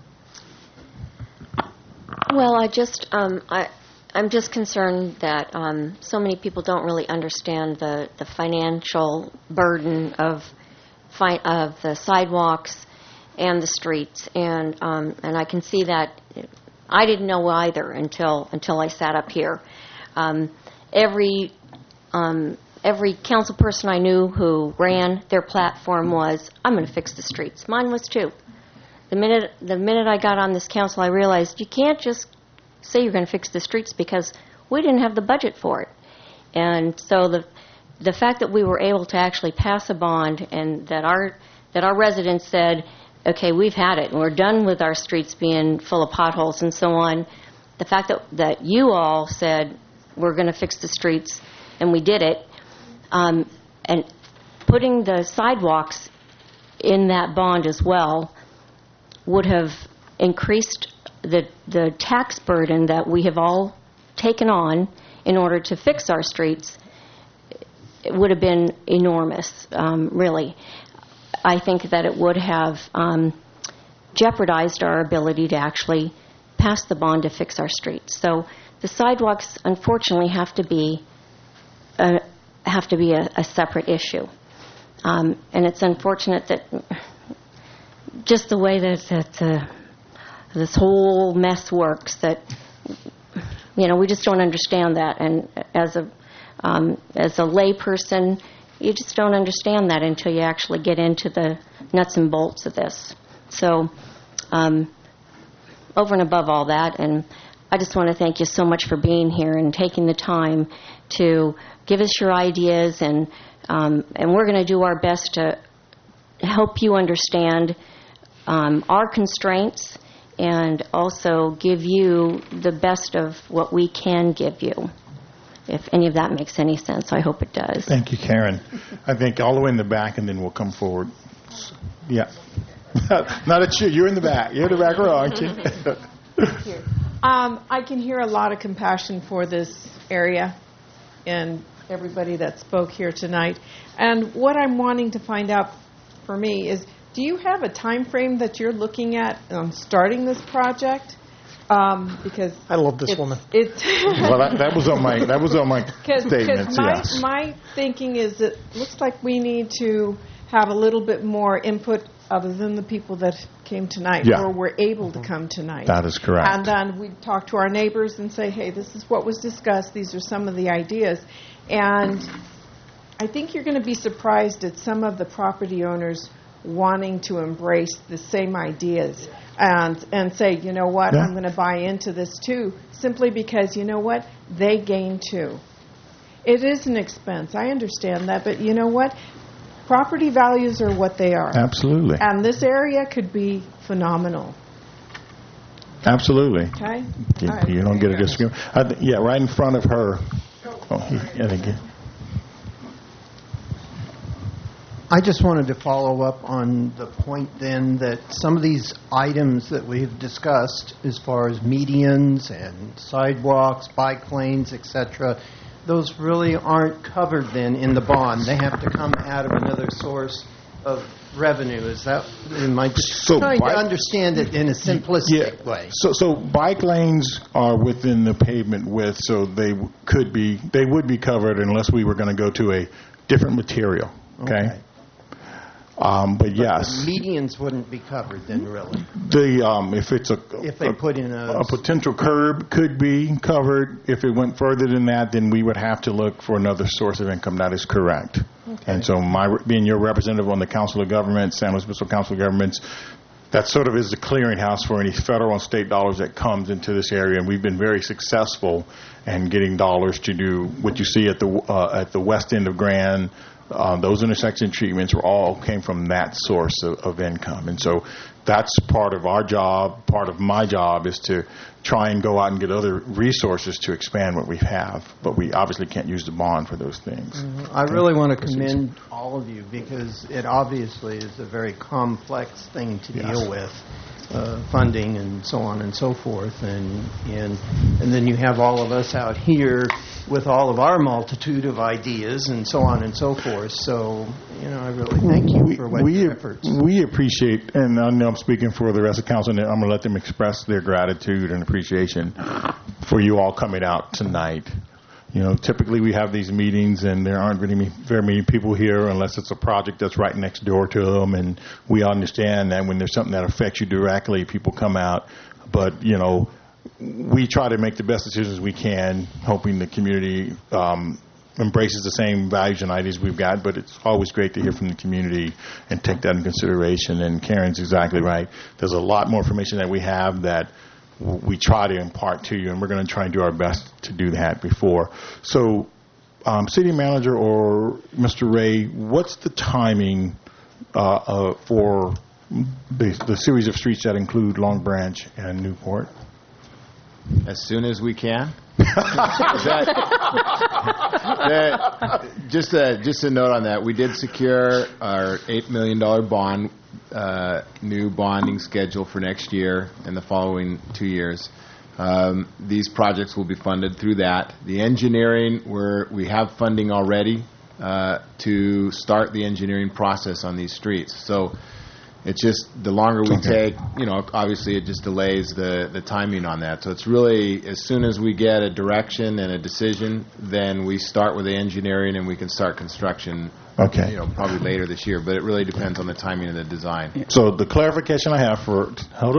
Well, I'm just concerned that so many people don't really understand the financial burden of the sidewalks and the streets, and I can see that. I didn't know either until I sat up here. Every council person I knew who ran, their platform was, I'm going to fix the streets. Mine was too. The minute I got on this council, I realized you can't just say you're going to fix the streets because we didn't have the budget for it. And so the fact that we were able to actually pass a bond and that our residents said, okay, we've had it and we're done with our streets being full of potholes and so on, the fact that you all said we're going to fix the streets and we did it, and putting the sidewalks in that bond as well would have increased the tax burden that we have all taken on in order to fix our streets. It would have been enormous, really. I think that it would have jeopardized our ability to actually pass the bond to fix our streets. So the sidewalks, unfortunately, have to be a separate issue. And it's unfortunate that just the way that this whole mess works, that we just don't understand that. And as a lay person, you just don't understand that until you actually get into the nuts and bolts of this. So over and above all that, and I just want to thank you so much for being here and taking the time to give us your ideas, and we're going to do our best to help you understand our constraints and also give you the best of what we can give you. If any of that makes any sense, I hope it does. Thank you, Karen. I think all the way in the back, and then we'll come forward. Yeah. Not at you. You're in the back. You're in the back row, aren't you? I can hear a lot of compassion for this area and everybody that spoke here tonight. And what I'm wanting to find out for me is, do you have a time frame that you're looking at starting this project? Because I love this woman. Well, that was on my statements. Because my thinking is that it looks like we need to have a little bit more input other than the people that came tonight or were able to come tonight. That is correct. And then we talk to our neighbors and say, hey, this is what was discussed. These are some of the ideas. And I think you're going to be surprised at some of the property owners wanting to embrace the same ideas and say, you know what, I'm going to buy into this too, simply because, you know what, they gain too. It is an expense. I understand that. But you know what? Property values are what they are. Absolutely. And this area could be phenomenal. Absolutely. Okay? You don't get a disagreement. Right in front of her. I just wanted to follow up on the point then that some of these items that we've discussed as far as medians and sidewalks, bike lanes, etc., those really aren't covered then in the bond. They have to come out of another source of revenue. Is that, am I just trying to understand it in a simplistic way? So bike lanes are within the pavement width, so they would be covered unless we were going to go to a different material. Okay. But yes, the medians wouldn't be covered then, really. If they put in a potential curb could be covered. If it went further than that, then we would have to look for another source of income. That is correct. Okay. And so, being your representative on the Council of Governments, San Luis Obispo Council of Governments, that sort of is the clearinghouse for any federal and state dollars that comes into this area, and we've been very successful in getting dollars to do what you see at the west end of Grand. Those intersection treatments all came from that source of income. And so that's part of our job. Part of my job is to try and go out and get other resources to expand what we have. But we obviously can't use the bond for those things. I really want to commend all of you because it obviously is a very complex thing to deal with. Funding and so on and so forth, and then you have all of us out here with all of our multitude of ideas and so on and so forth. So, I really thank you for your efforts. We appreciate, and I know I'm speaking for the rest of the council, and I'm going to let them express their gratitude and appreciation for you all coming out tonight. Typically we have these meetings and there aren't very many people here unless it's a project that's right next door to them, and we understand that when there's something that affects you directly, people come out. But, we try to make the best decisions we can, hoping the community embraces the same values and ideas we've got, but it's always great to hear from the community and take that in consideration. And Karen's exactly right. There's a lot more information that we have that we try to impart to you, and we're going to try and do our best to do that before. So, City Manager or Mr. Ray, what's the timing for the series of streets that include Long Branch and Newport? As soon as we can. Just a note on that. We did secure our $8 million bond, new bonding schedule for next year and the following 2 years. These projects will be funded through that. The engineering, we have funding already to start the engineering process on these streets. So it's just the longer we take, obviously it just delays the timing on that. So it's really as soon as we get a direction and a decision, then we start with the engineering and we can start construction. Okay. Probably later this year, but it really depends on the timing of the design. So the clarification I have hold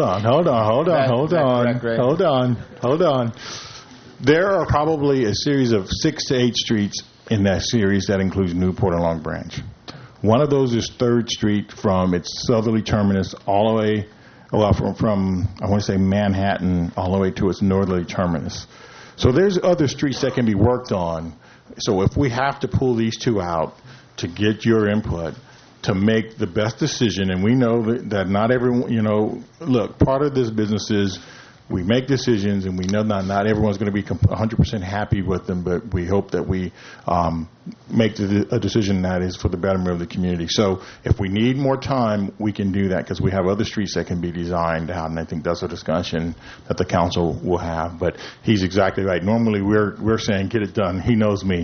on. There are probably a series of 6 to 8 streets in that series that includes Newport and Long Branch. One of those is 3rd Street from its southerly terminus all the way well, from I want to say Manhattan all the way to its northerly terminus. So there's other streets that can be worked on. So if we have to pull these two out to get your input, to make the best decision, and we know that not everyone, look, part of this business is we make decisions, and we know not everyone's going to be 100% happy with them, but we hope that we make a decision that is for the betterment of the community. So if we need more time, we can do that because we have other streets that can be designed out, and I think that's a discussion that the council will have. But he's exactly right. Normally we're saying get it done. He knows me.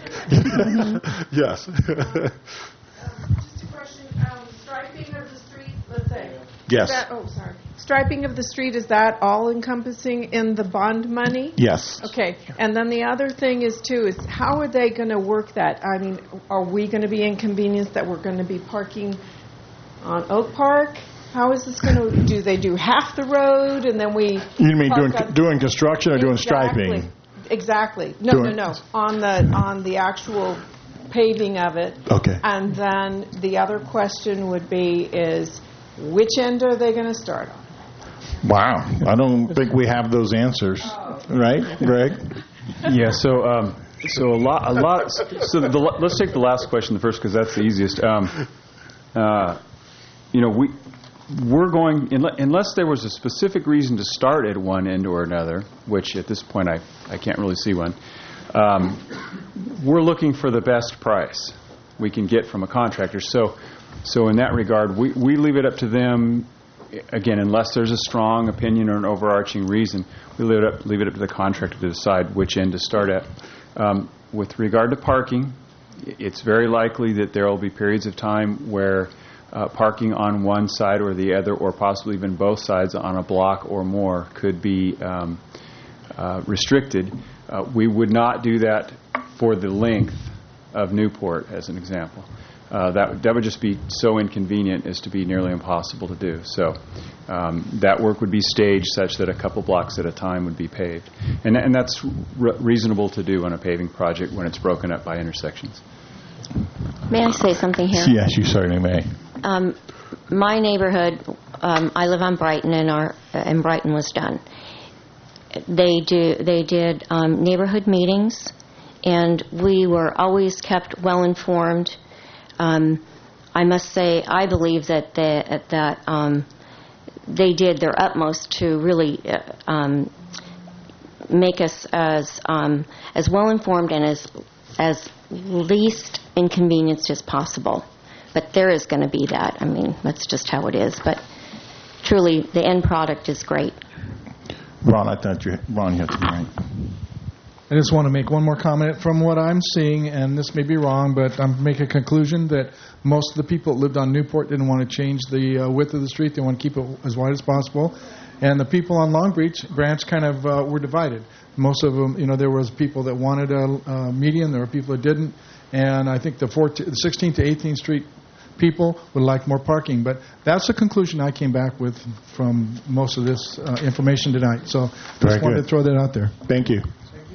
Yes. Just a question, striping of the street, let's say. Yes. Striping of the street, is that all encompassing in the bond money? Yes. Okay. And then the other thing is, too, is how are they going to work that? I mean, are we going to be inconvenienced that we're going to be parking on Oak Park? How is this going to, do they do half the road and then we... You mean doing construction or doing striping? Exactly. No. On the actual paving of it. Okay. And then the other question would be is, which end are they going to start on? Wow. I don't think we have those answers. Right, Greg? Yeah, let's take the last question first because that's the easiest. We're going, unless there was a specific reason to start at one end or another, which at this point I can't really see one, we're looking for the best price we can get from a contractor. So in that regard, we leave it up to them. Again, unless there's a strong opinion or an overarching reason, we leave it up to the contractor to decide which end to start at. With regard to parking, it's very likely that there will be periods of time where parking on one side or the other, or possibly even both sides on a block or more, could be restricted. We would not do that for the length of Newport, as an example. That would just be so inconvenient as to be nearly impossible to do. So that work would be staged such that a couple blocks at a time would be paved. And that's reasonable to do on a paving project when it's broken up by intersections. May I say something here? Yes, you certainly may. My neighborhood, I live on Brighton, and Brighton was done. They did neighborhood meetings, and we were always kept well informed. I must say, I believe that they did their utmost to really make us as well informed and as least inconvenienced as possible. But there is going to be that. I mean, that's just how it is. But truly, the end product is great. Ron, I thought you had to be right. I just want to make one more comment from what I'm seeing, and this may be wrong, but I'm making a conclusion that most of the people that lived on Newport didn't want to change the width of the street. They want to keep it as wide as possible. And the people on Long Branch kind of were divided. Most of them, there was people that wanted a median, there were people that didn't. And I think the 16th to 18th Street people would like more parking. But that's the conclusion I came back with from most of this information tonight. So just wanted to throw that out there. Thank you.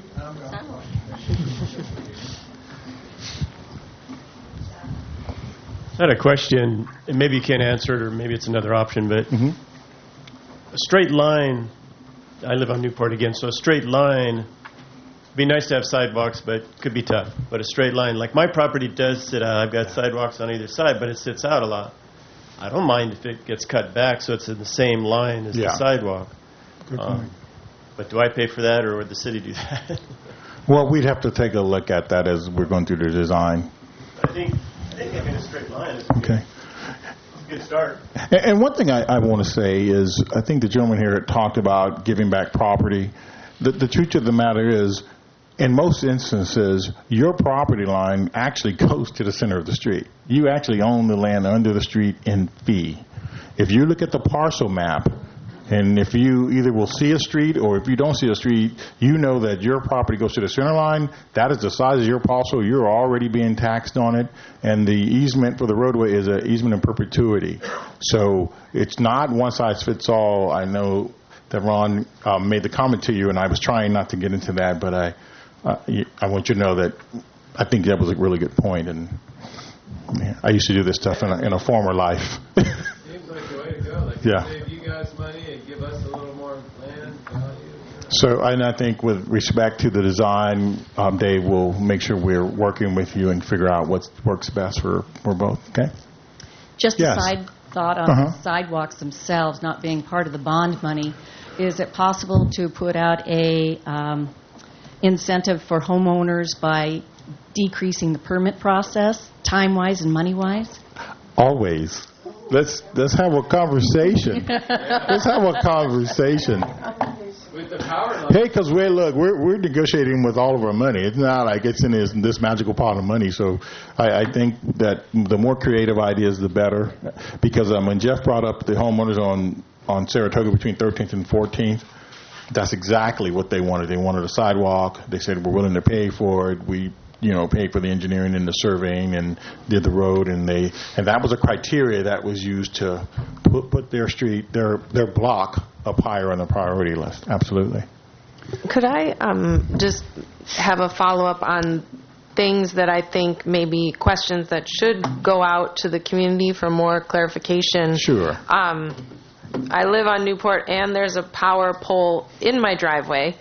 I had a question, and maybe you can't answer it, or maybe it's another option, but a straight line, I live on Newport again, so a straight line, it'd be nice to have sidewalks, but could be tough. But a straight line, like my property does sit out, I've got sidewalks on either side, but it sits out a lot. I don't mind if it gets cut back so it's in the same line as the sidewalk. But do I pay for that, or would the city do that? Well, we'd have to take a look at that as we're going through the design. I think having a straight line is okay. A good start. And one thing I want to say is, I think the gentleman here talked about giving back property. The truth of the matter is, in most instances, your property line actually goes to the center of the street. You actually own the land under the street in fee. If you look at the parcel map, and if you either will see a street or if you don't see a street, you know that your property goes to the center line. That is the size of your parcel. You're already being taxed on it. And the easement for the roadway is an easement in perpetuity. So it's not one size fits all. I know that Ron made the comment to you, and I was trying not to get into that, but I want you to know that I think that was a really good point. And I used to do this stuff in a former life. Seems like the way to go. Like yeah. Dave, you us money and give us a little more land value. So, and I think with respect to the design, Dave will make sure we're working with you and figure out what works best for both. Okay. Just Yes. a side thought on the sidewalks themselves not being part of the bond money. Is it possible to put out a incentive for homeowners by decreasing the permit process, time-wise and money-wise? Always. Let's have a conversation. Let's have a conversation. With the power line. Hey, because we're negotiating with all of our money. It's not like it's in this magical pot of money. So I think that the more creative ideas, the better. Because when Jeff brought up the homeowners on Saratoga between 13th and 14th, that's exactly what they wanted. They wanted a sidewalk. They said we're willing to pay for it. We paid for the engineering and the surveying and did the road, and that was a criteria that was used to put their street, their block up higher on the priority list. Absolutely. Could I just have a follow-up on things that I think maybe questions that should go out to the community for more clarification? Sure. I live on Newport, and there's a power pole in my driveway.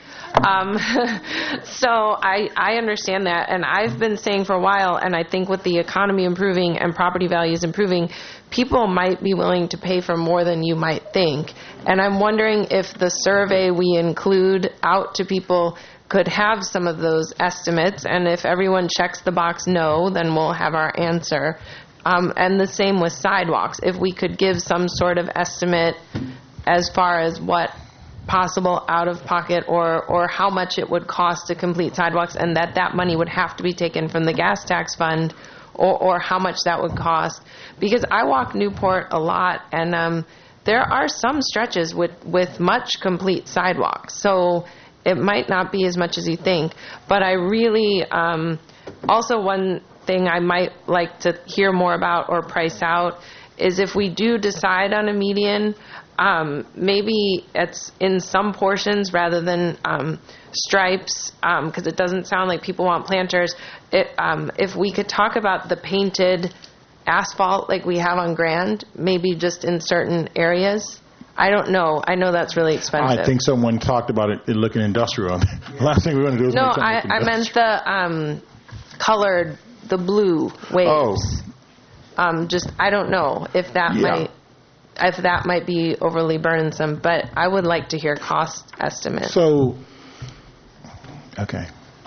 So I understand that, and I've been saying for a while, and I think with the economy improving and property values improving, people might be willing to pay for more than you might think. And I'm wondering if the survey we include out to people could have some of those estimates, and if everyone checks the box no, then we'll have our answer. And the same with sidewalks. If we could give some sort of estimate as far as what possible out-of-pocket or how much it would cost to complete sidewalks, and that money would have to be taken from the gas tax fund, or how much that would cost. Because I walk Newport a lot, and there are some stretches with much complete sidewalks. So it might not be as much as you think. But I really, also one thing I might like to hear more about or price out is if we do decide on a median, maybe it's in some portions rather than stripes, because it doesn't sound like people want planters. If we could talk about the painted asphalt like we have on Grand, maybe just in certain areas. I don't know. I know that's really expensive. I think someone talked about it looking industrial. Last thing we want to do is no, make something I meant the colored, the blue waves. Oh. Just I don't know if that might be overly burdensome, but I would like to hear cost estimates. So, okay.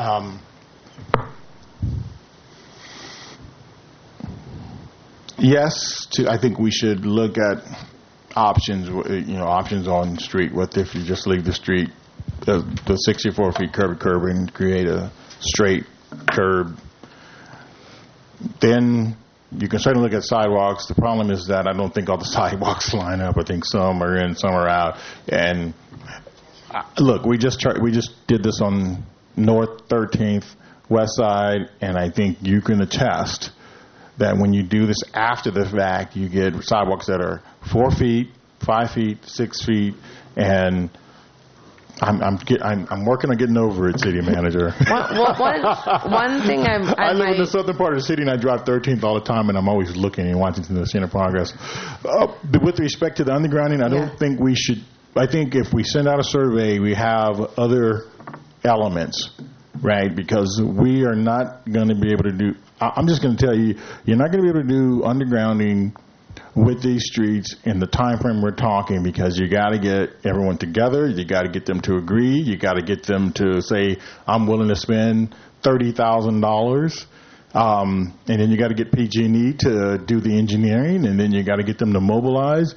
Yes, I think we should look at options. Options on the street. What if you just leave the street, the 64 feet curb to curb, and create a straight curb? Then you can certainly look at sidewalks. The problem is that I don't think all the sidewalks line up. I think some are in, some are out. And look, we just did this on North 13th, West Side, and I think you can attest that when you do this after the fact, you get sidewalks that are 4 feet, 5 feet, 6 feet, and I'm working on getting over it, city manager. One thing I live in the southern part of the city, and I drive 13th all the time, and I'm always looking and watching the scene of progress. With respect to the undergrounding, I don't think we should. I think if we send out a survey, we have other elements, right? Because we are not going to be able to do. I'm just going to tell you, you're not going to be able to do undergrounding with these streets in the time frame we're talking, because you got to get everyone together, you got to get them to agree, you got to get them to say, I'm willing to spend $30,000, and then you got to get PG&E to do the engineering, and then you got to get them to mobilize.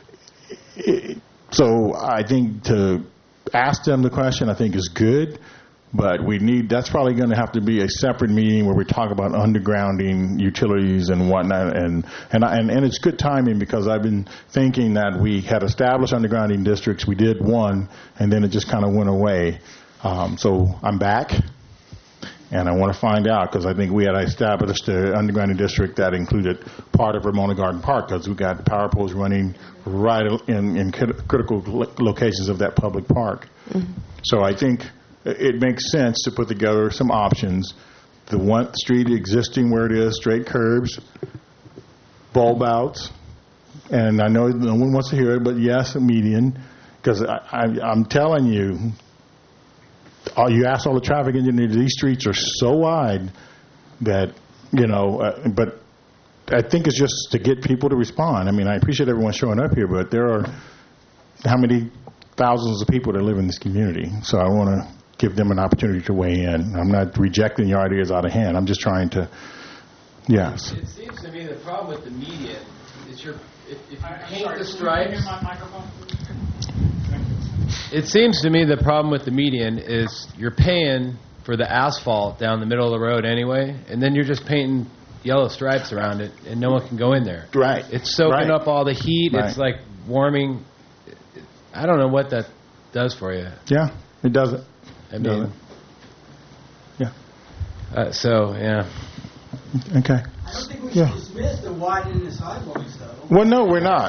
So I think to ask them the question, I think is good. But that's probably going to have to be a separate meeting where we talk about undergrounding utilities and whatnot. And it's good timing, because I've been thinking that we had established undergrounding districts. We did one, and then it just kind of went away. So I'm back, and I want to find out, because I think we had established an undergrounding district that included part of Ramona Garden Park, because we got power poles running right in critical locations of that public park. Mm-hmm. So I think it makes sense to put together some options. The one street existing where it is, straight curbs, bulb outs, and I know no one wants to hear it, but yes, a median, because I'm telling you, you ask all the traffic engineers, these streets are so wide that, but I think it's just to get people to respond. I mean, I appreciate everyone showing up here, but there are how many thousands of people that live in this community, so I want to give them an opportunity to weigh in. I'm not rejecting your ideas out of hand. I'm just trying to, yes. It seems to me the problem with the median is if you paint the stripes. It seems to me the problem with the median is you're paying for the asphalt down the middle of the road anyway, and then you're just painting yellow stripes around it, and no one can go in there. Right. It's soaking up all the heat. Right. It's like warming. I don't know what that does for you. Yeah, it doesn't. I mean, yeah. Yeah. Okay. I don't think we should dismiss the widening the sidewalks, though. Well, no, we're not.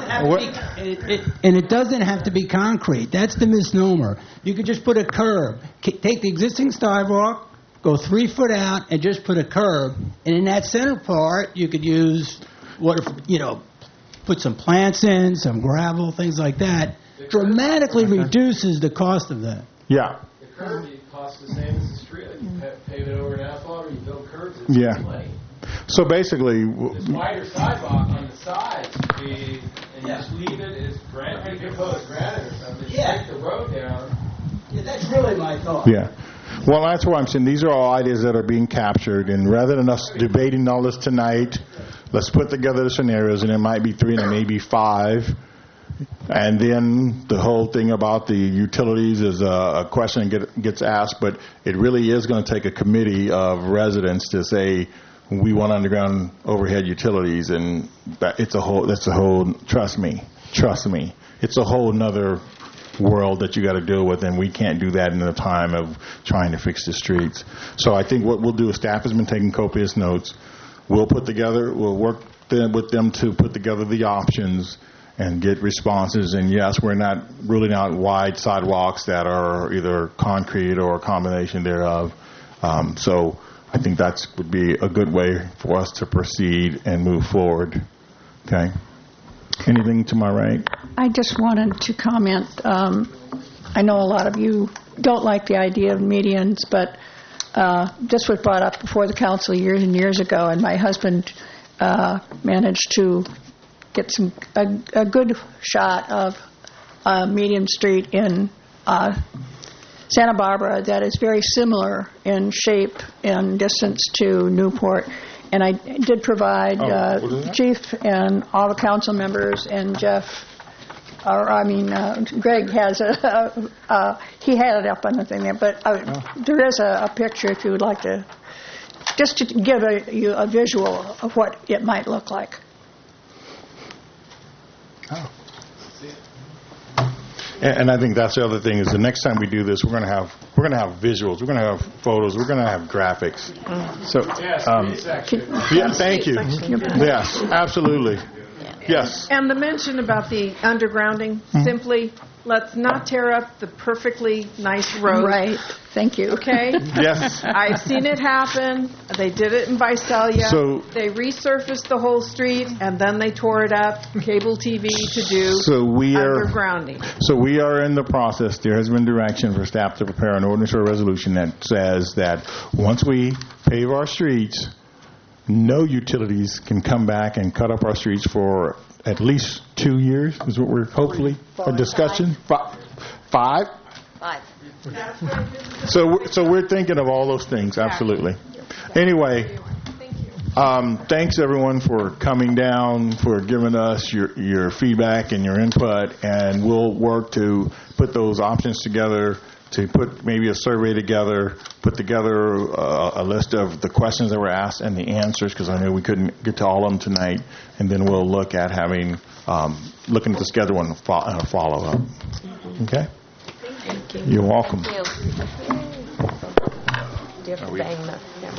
And it doesn't have to be concrete. That's the misnomer. You could just put a curb. Take the existing sidewalk, go 3 foot out, and just put a curb. And in that center part, you could use put some plants in, some gravel, things like that. Dramatically reduces the cost of that. Yeah. The curb costs the same as the street. Like you pave it over an asphalt or you build curbs. It's Yeah. money. So basically, This wider sidewalk on the sides would be, and you just leave it as granite, decomposed granite or something. Shrink the road down. Yeah, that's really my thought. yeah. Well, that's what I'm saying. These are all ideas that are being captured, and rather than us debating all this tonight, let's put together the scenarios, and it might be 3 and it may be 5. And then the whole thing about the utilities is a question that gets asked, but it really is going to take a committee of residents to say we want underground overhead utilities, and that's a whole. Trust me, it's a whole nother world that you got to deal with, and we can't do that in the time of trying to fix the streets. So I think what we'll do is staff has been taking copious notes. We'll work with them to put together the options and get responses. And yes, we're not ruling out wide sidewalks that are either concrete or a combination thereof. So I think that would be a good way for us to proceed and move forward. Okay. Anything to my right? I just wanted to comment. I know a lot of you don't like the idea of medians, but this was brought up before the council years and years ago, and my husband managed to get a good shot of median street in Santa Barbara that is very similar in shape and distance to Newport. And I did provide Chief and all the council members and Jeff, Greg has he had it up on the thing there, but there is a picture if you would like to, just to give you a visual of what it might look like. Oh. And I think that's the other thing is the next time we do this, we're going to have visuals, we're going to have photos, we're going to have graphics. So, thank you. Yes, absolutely. Yes. And the mention about the undergrounding, simply let's not tear up the perfectly nice road. Right. Thank you. Okay? Yes. I've seen it happen. They did it in Visalia. So, they resurfaced the whole street, and then they tore it up, cable TV to do undergrounding. So we are in the process. There has been direction for staff to prepare an ordinance or a resolution that says that once we pave our streets, no utilities can come back and cut up our streets for at least 2 years, is what we're hopefully a discussion. 5? 5. So we're thinking of all those things, absolutely. Anyway, thanks everyone for coming down, for giving us your feedback and your input, and we'll work to put those options together, to put maybe a survey together, put together a list of the questions that were asked and the answers, because I know we couldn't get to all of them tonight, and then we'll look at looking at the schedule and a follow-up. Okay? Thank you. You're welcome. Thank you. Do you have to bang the hammer?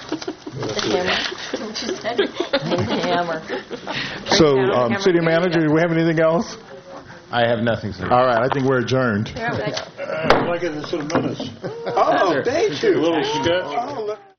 The hammer. So, City Manager, do we have anything else? I have nothing, sir. All right, I think we're adjourned. Like in the minutes. Oh, thank you. A little sketch.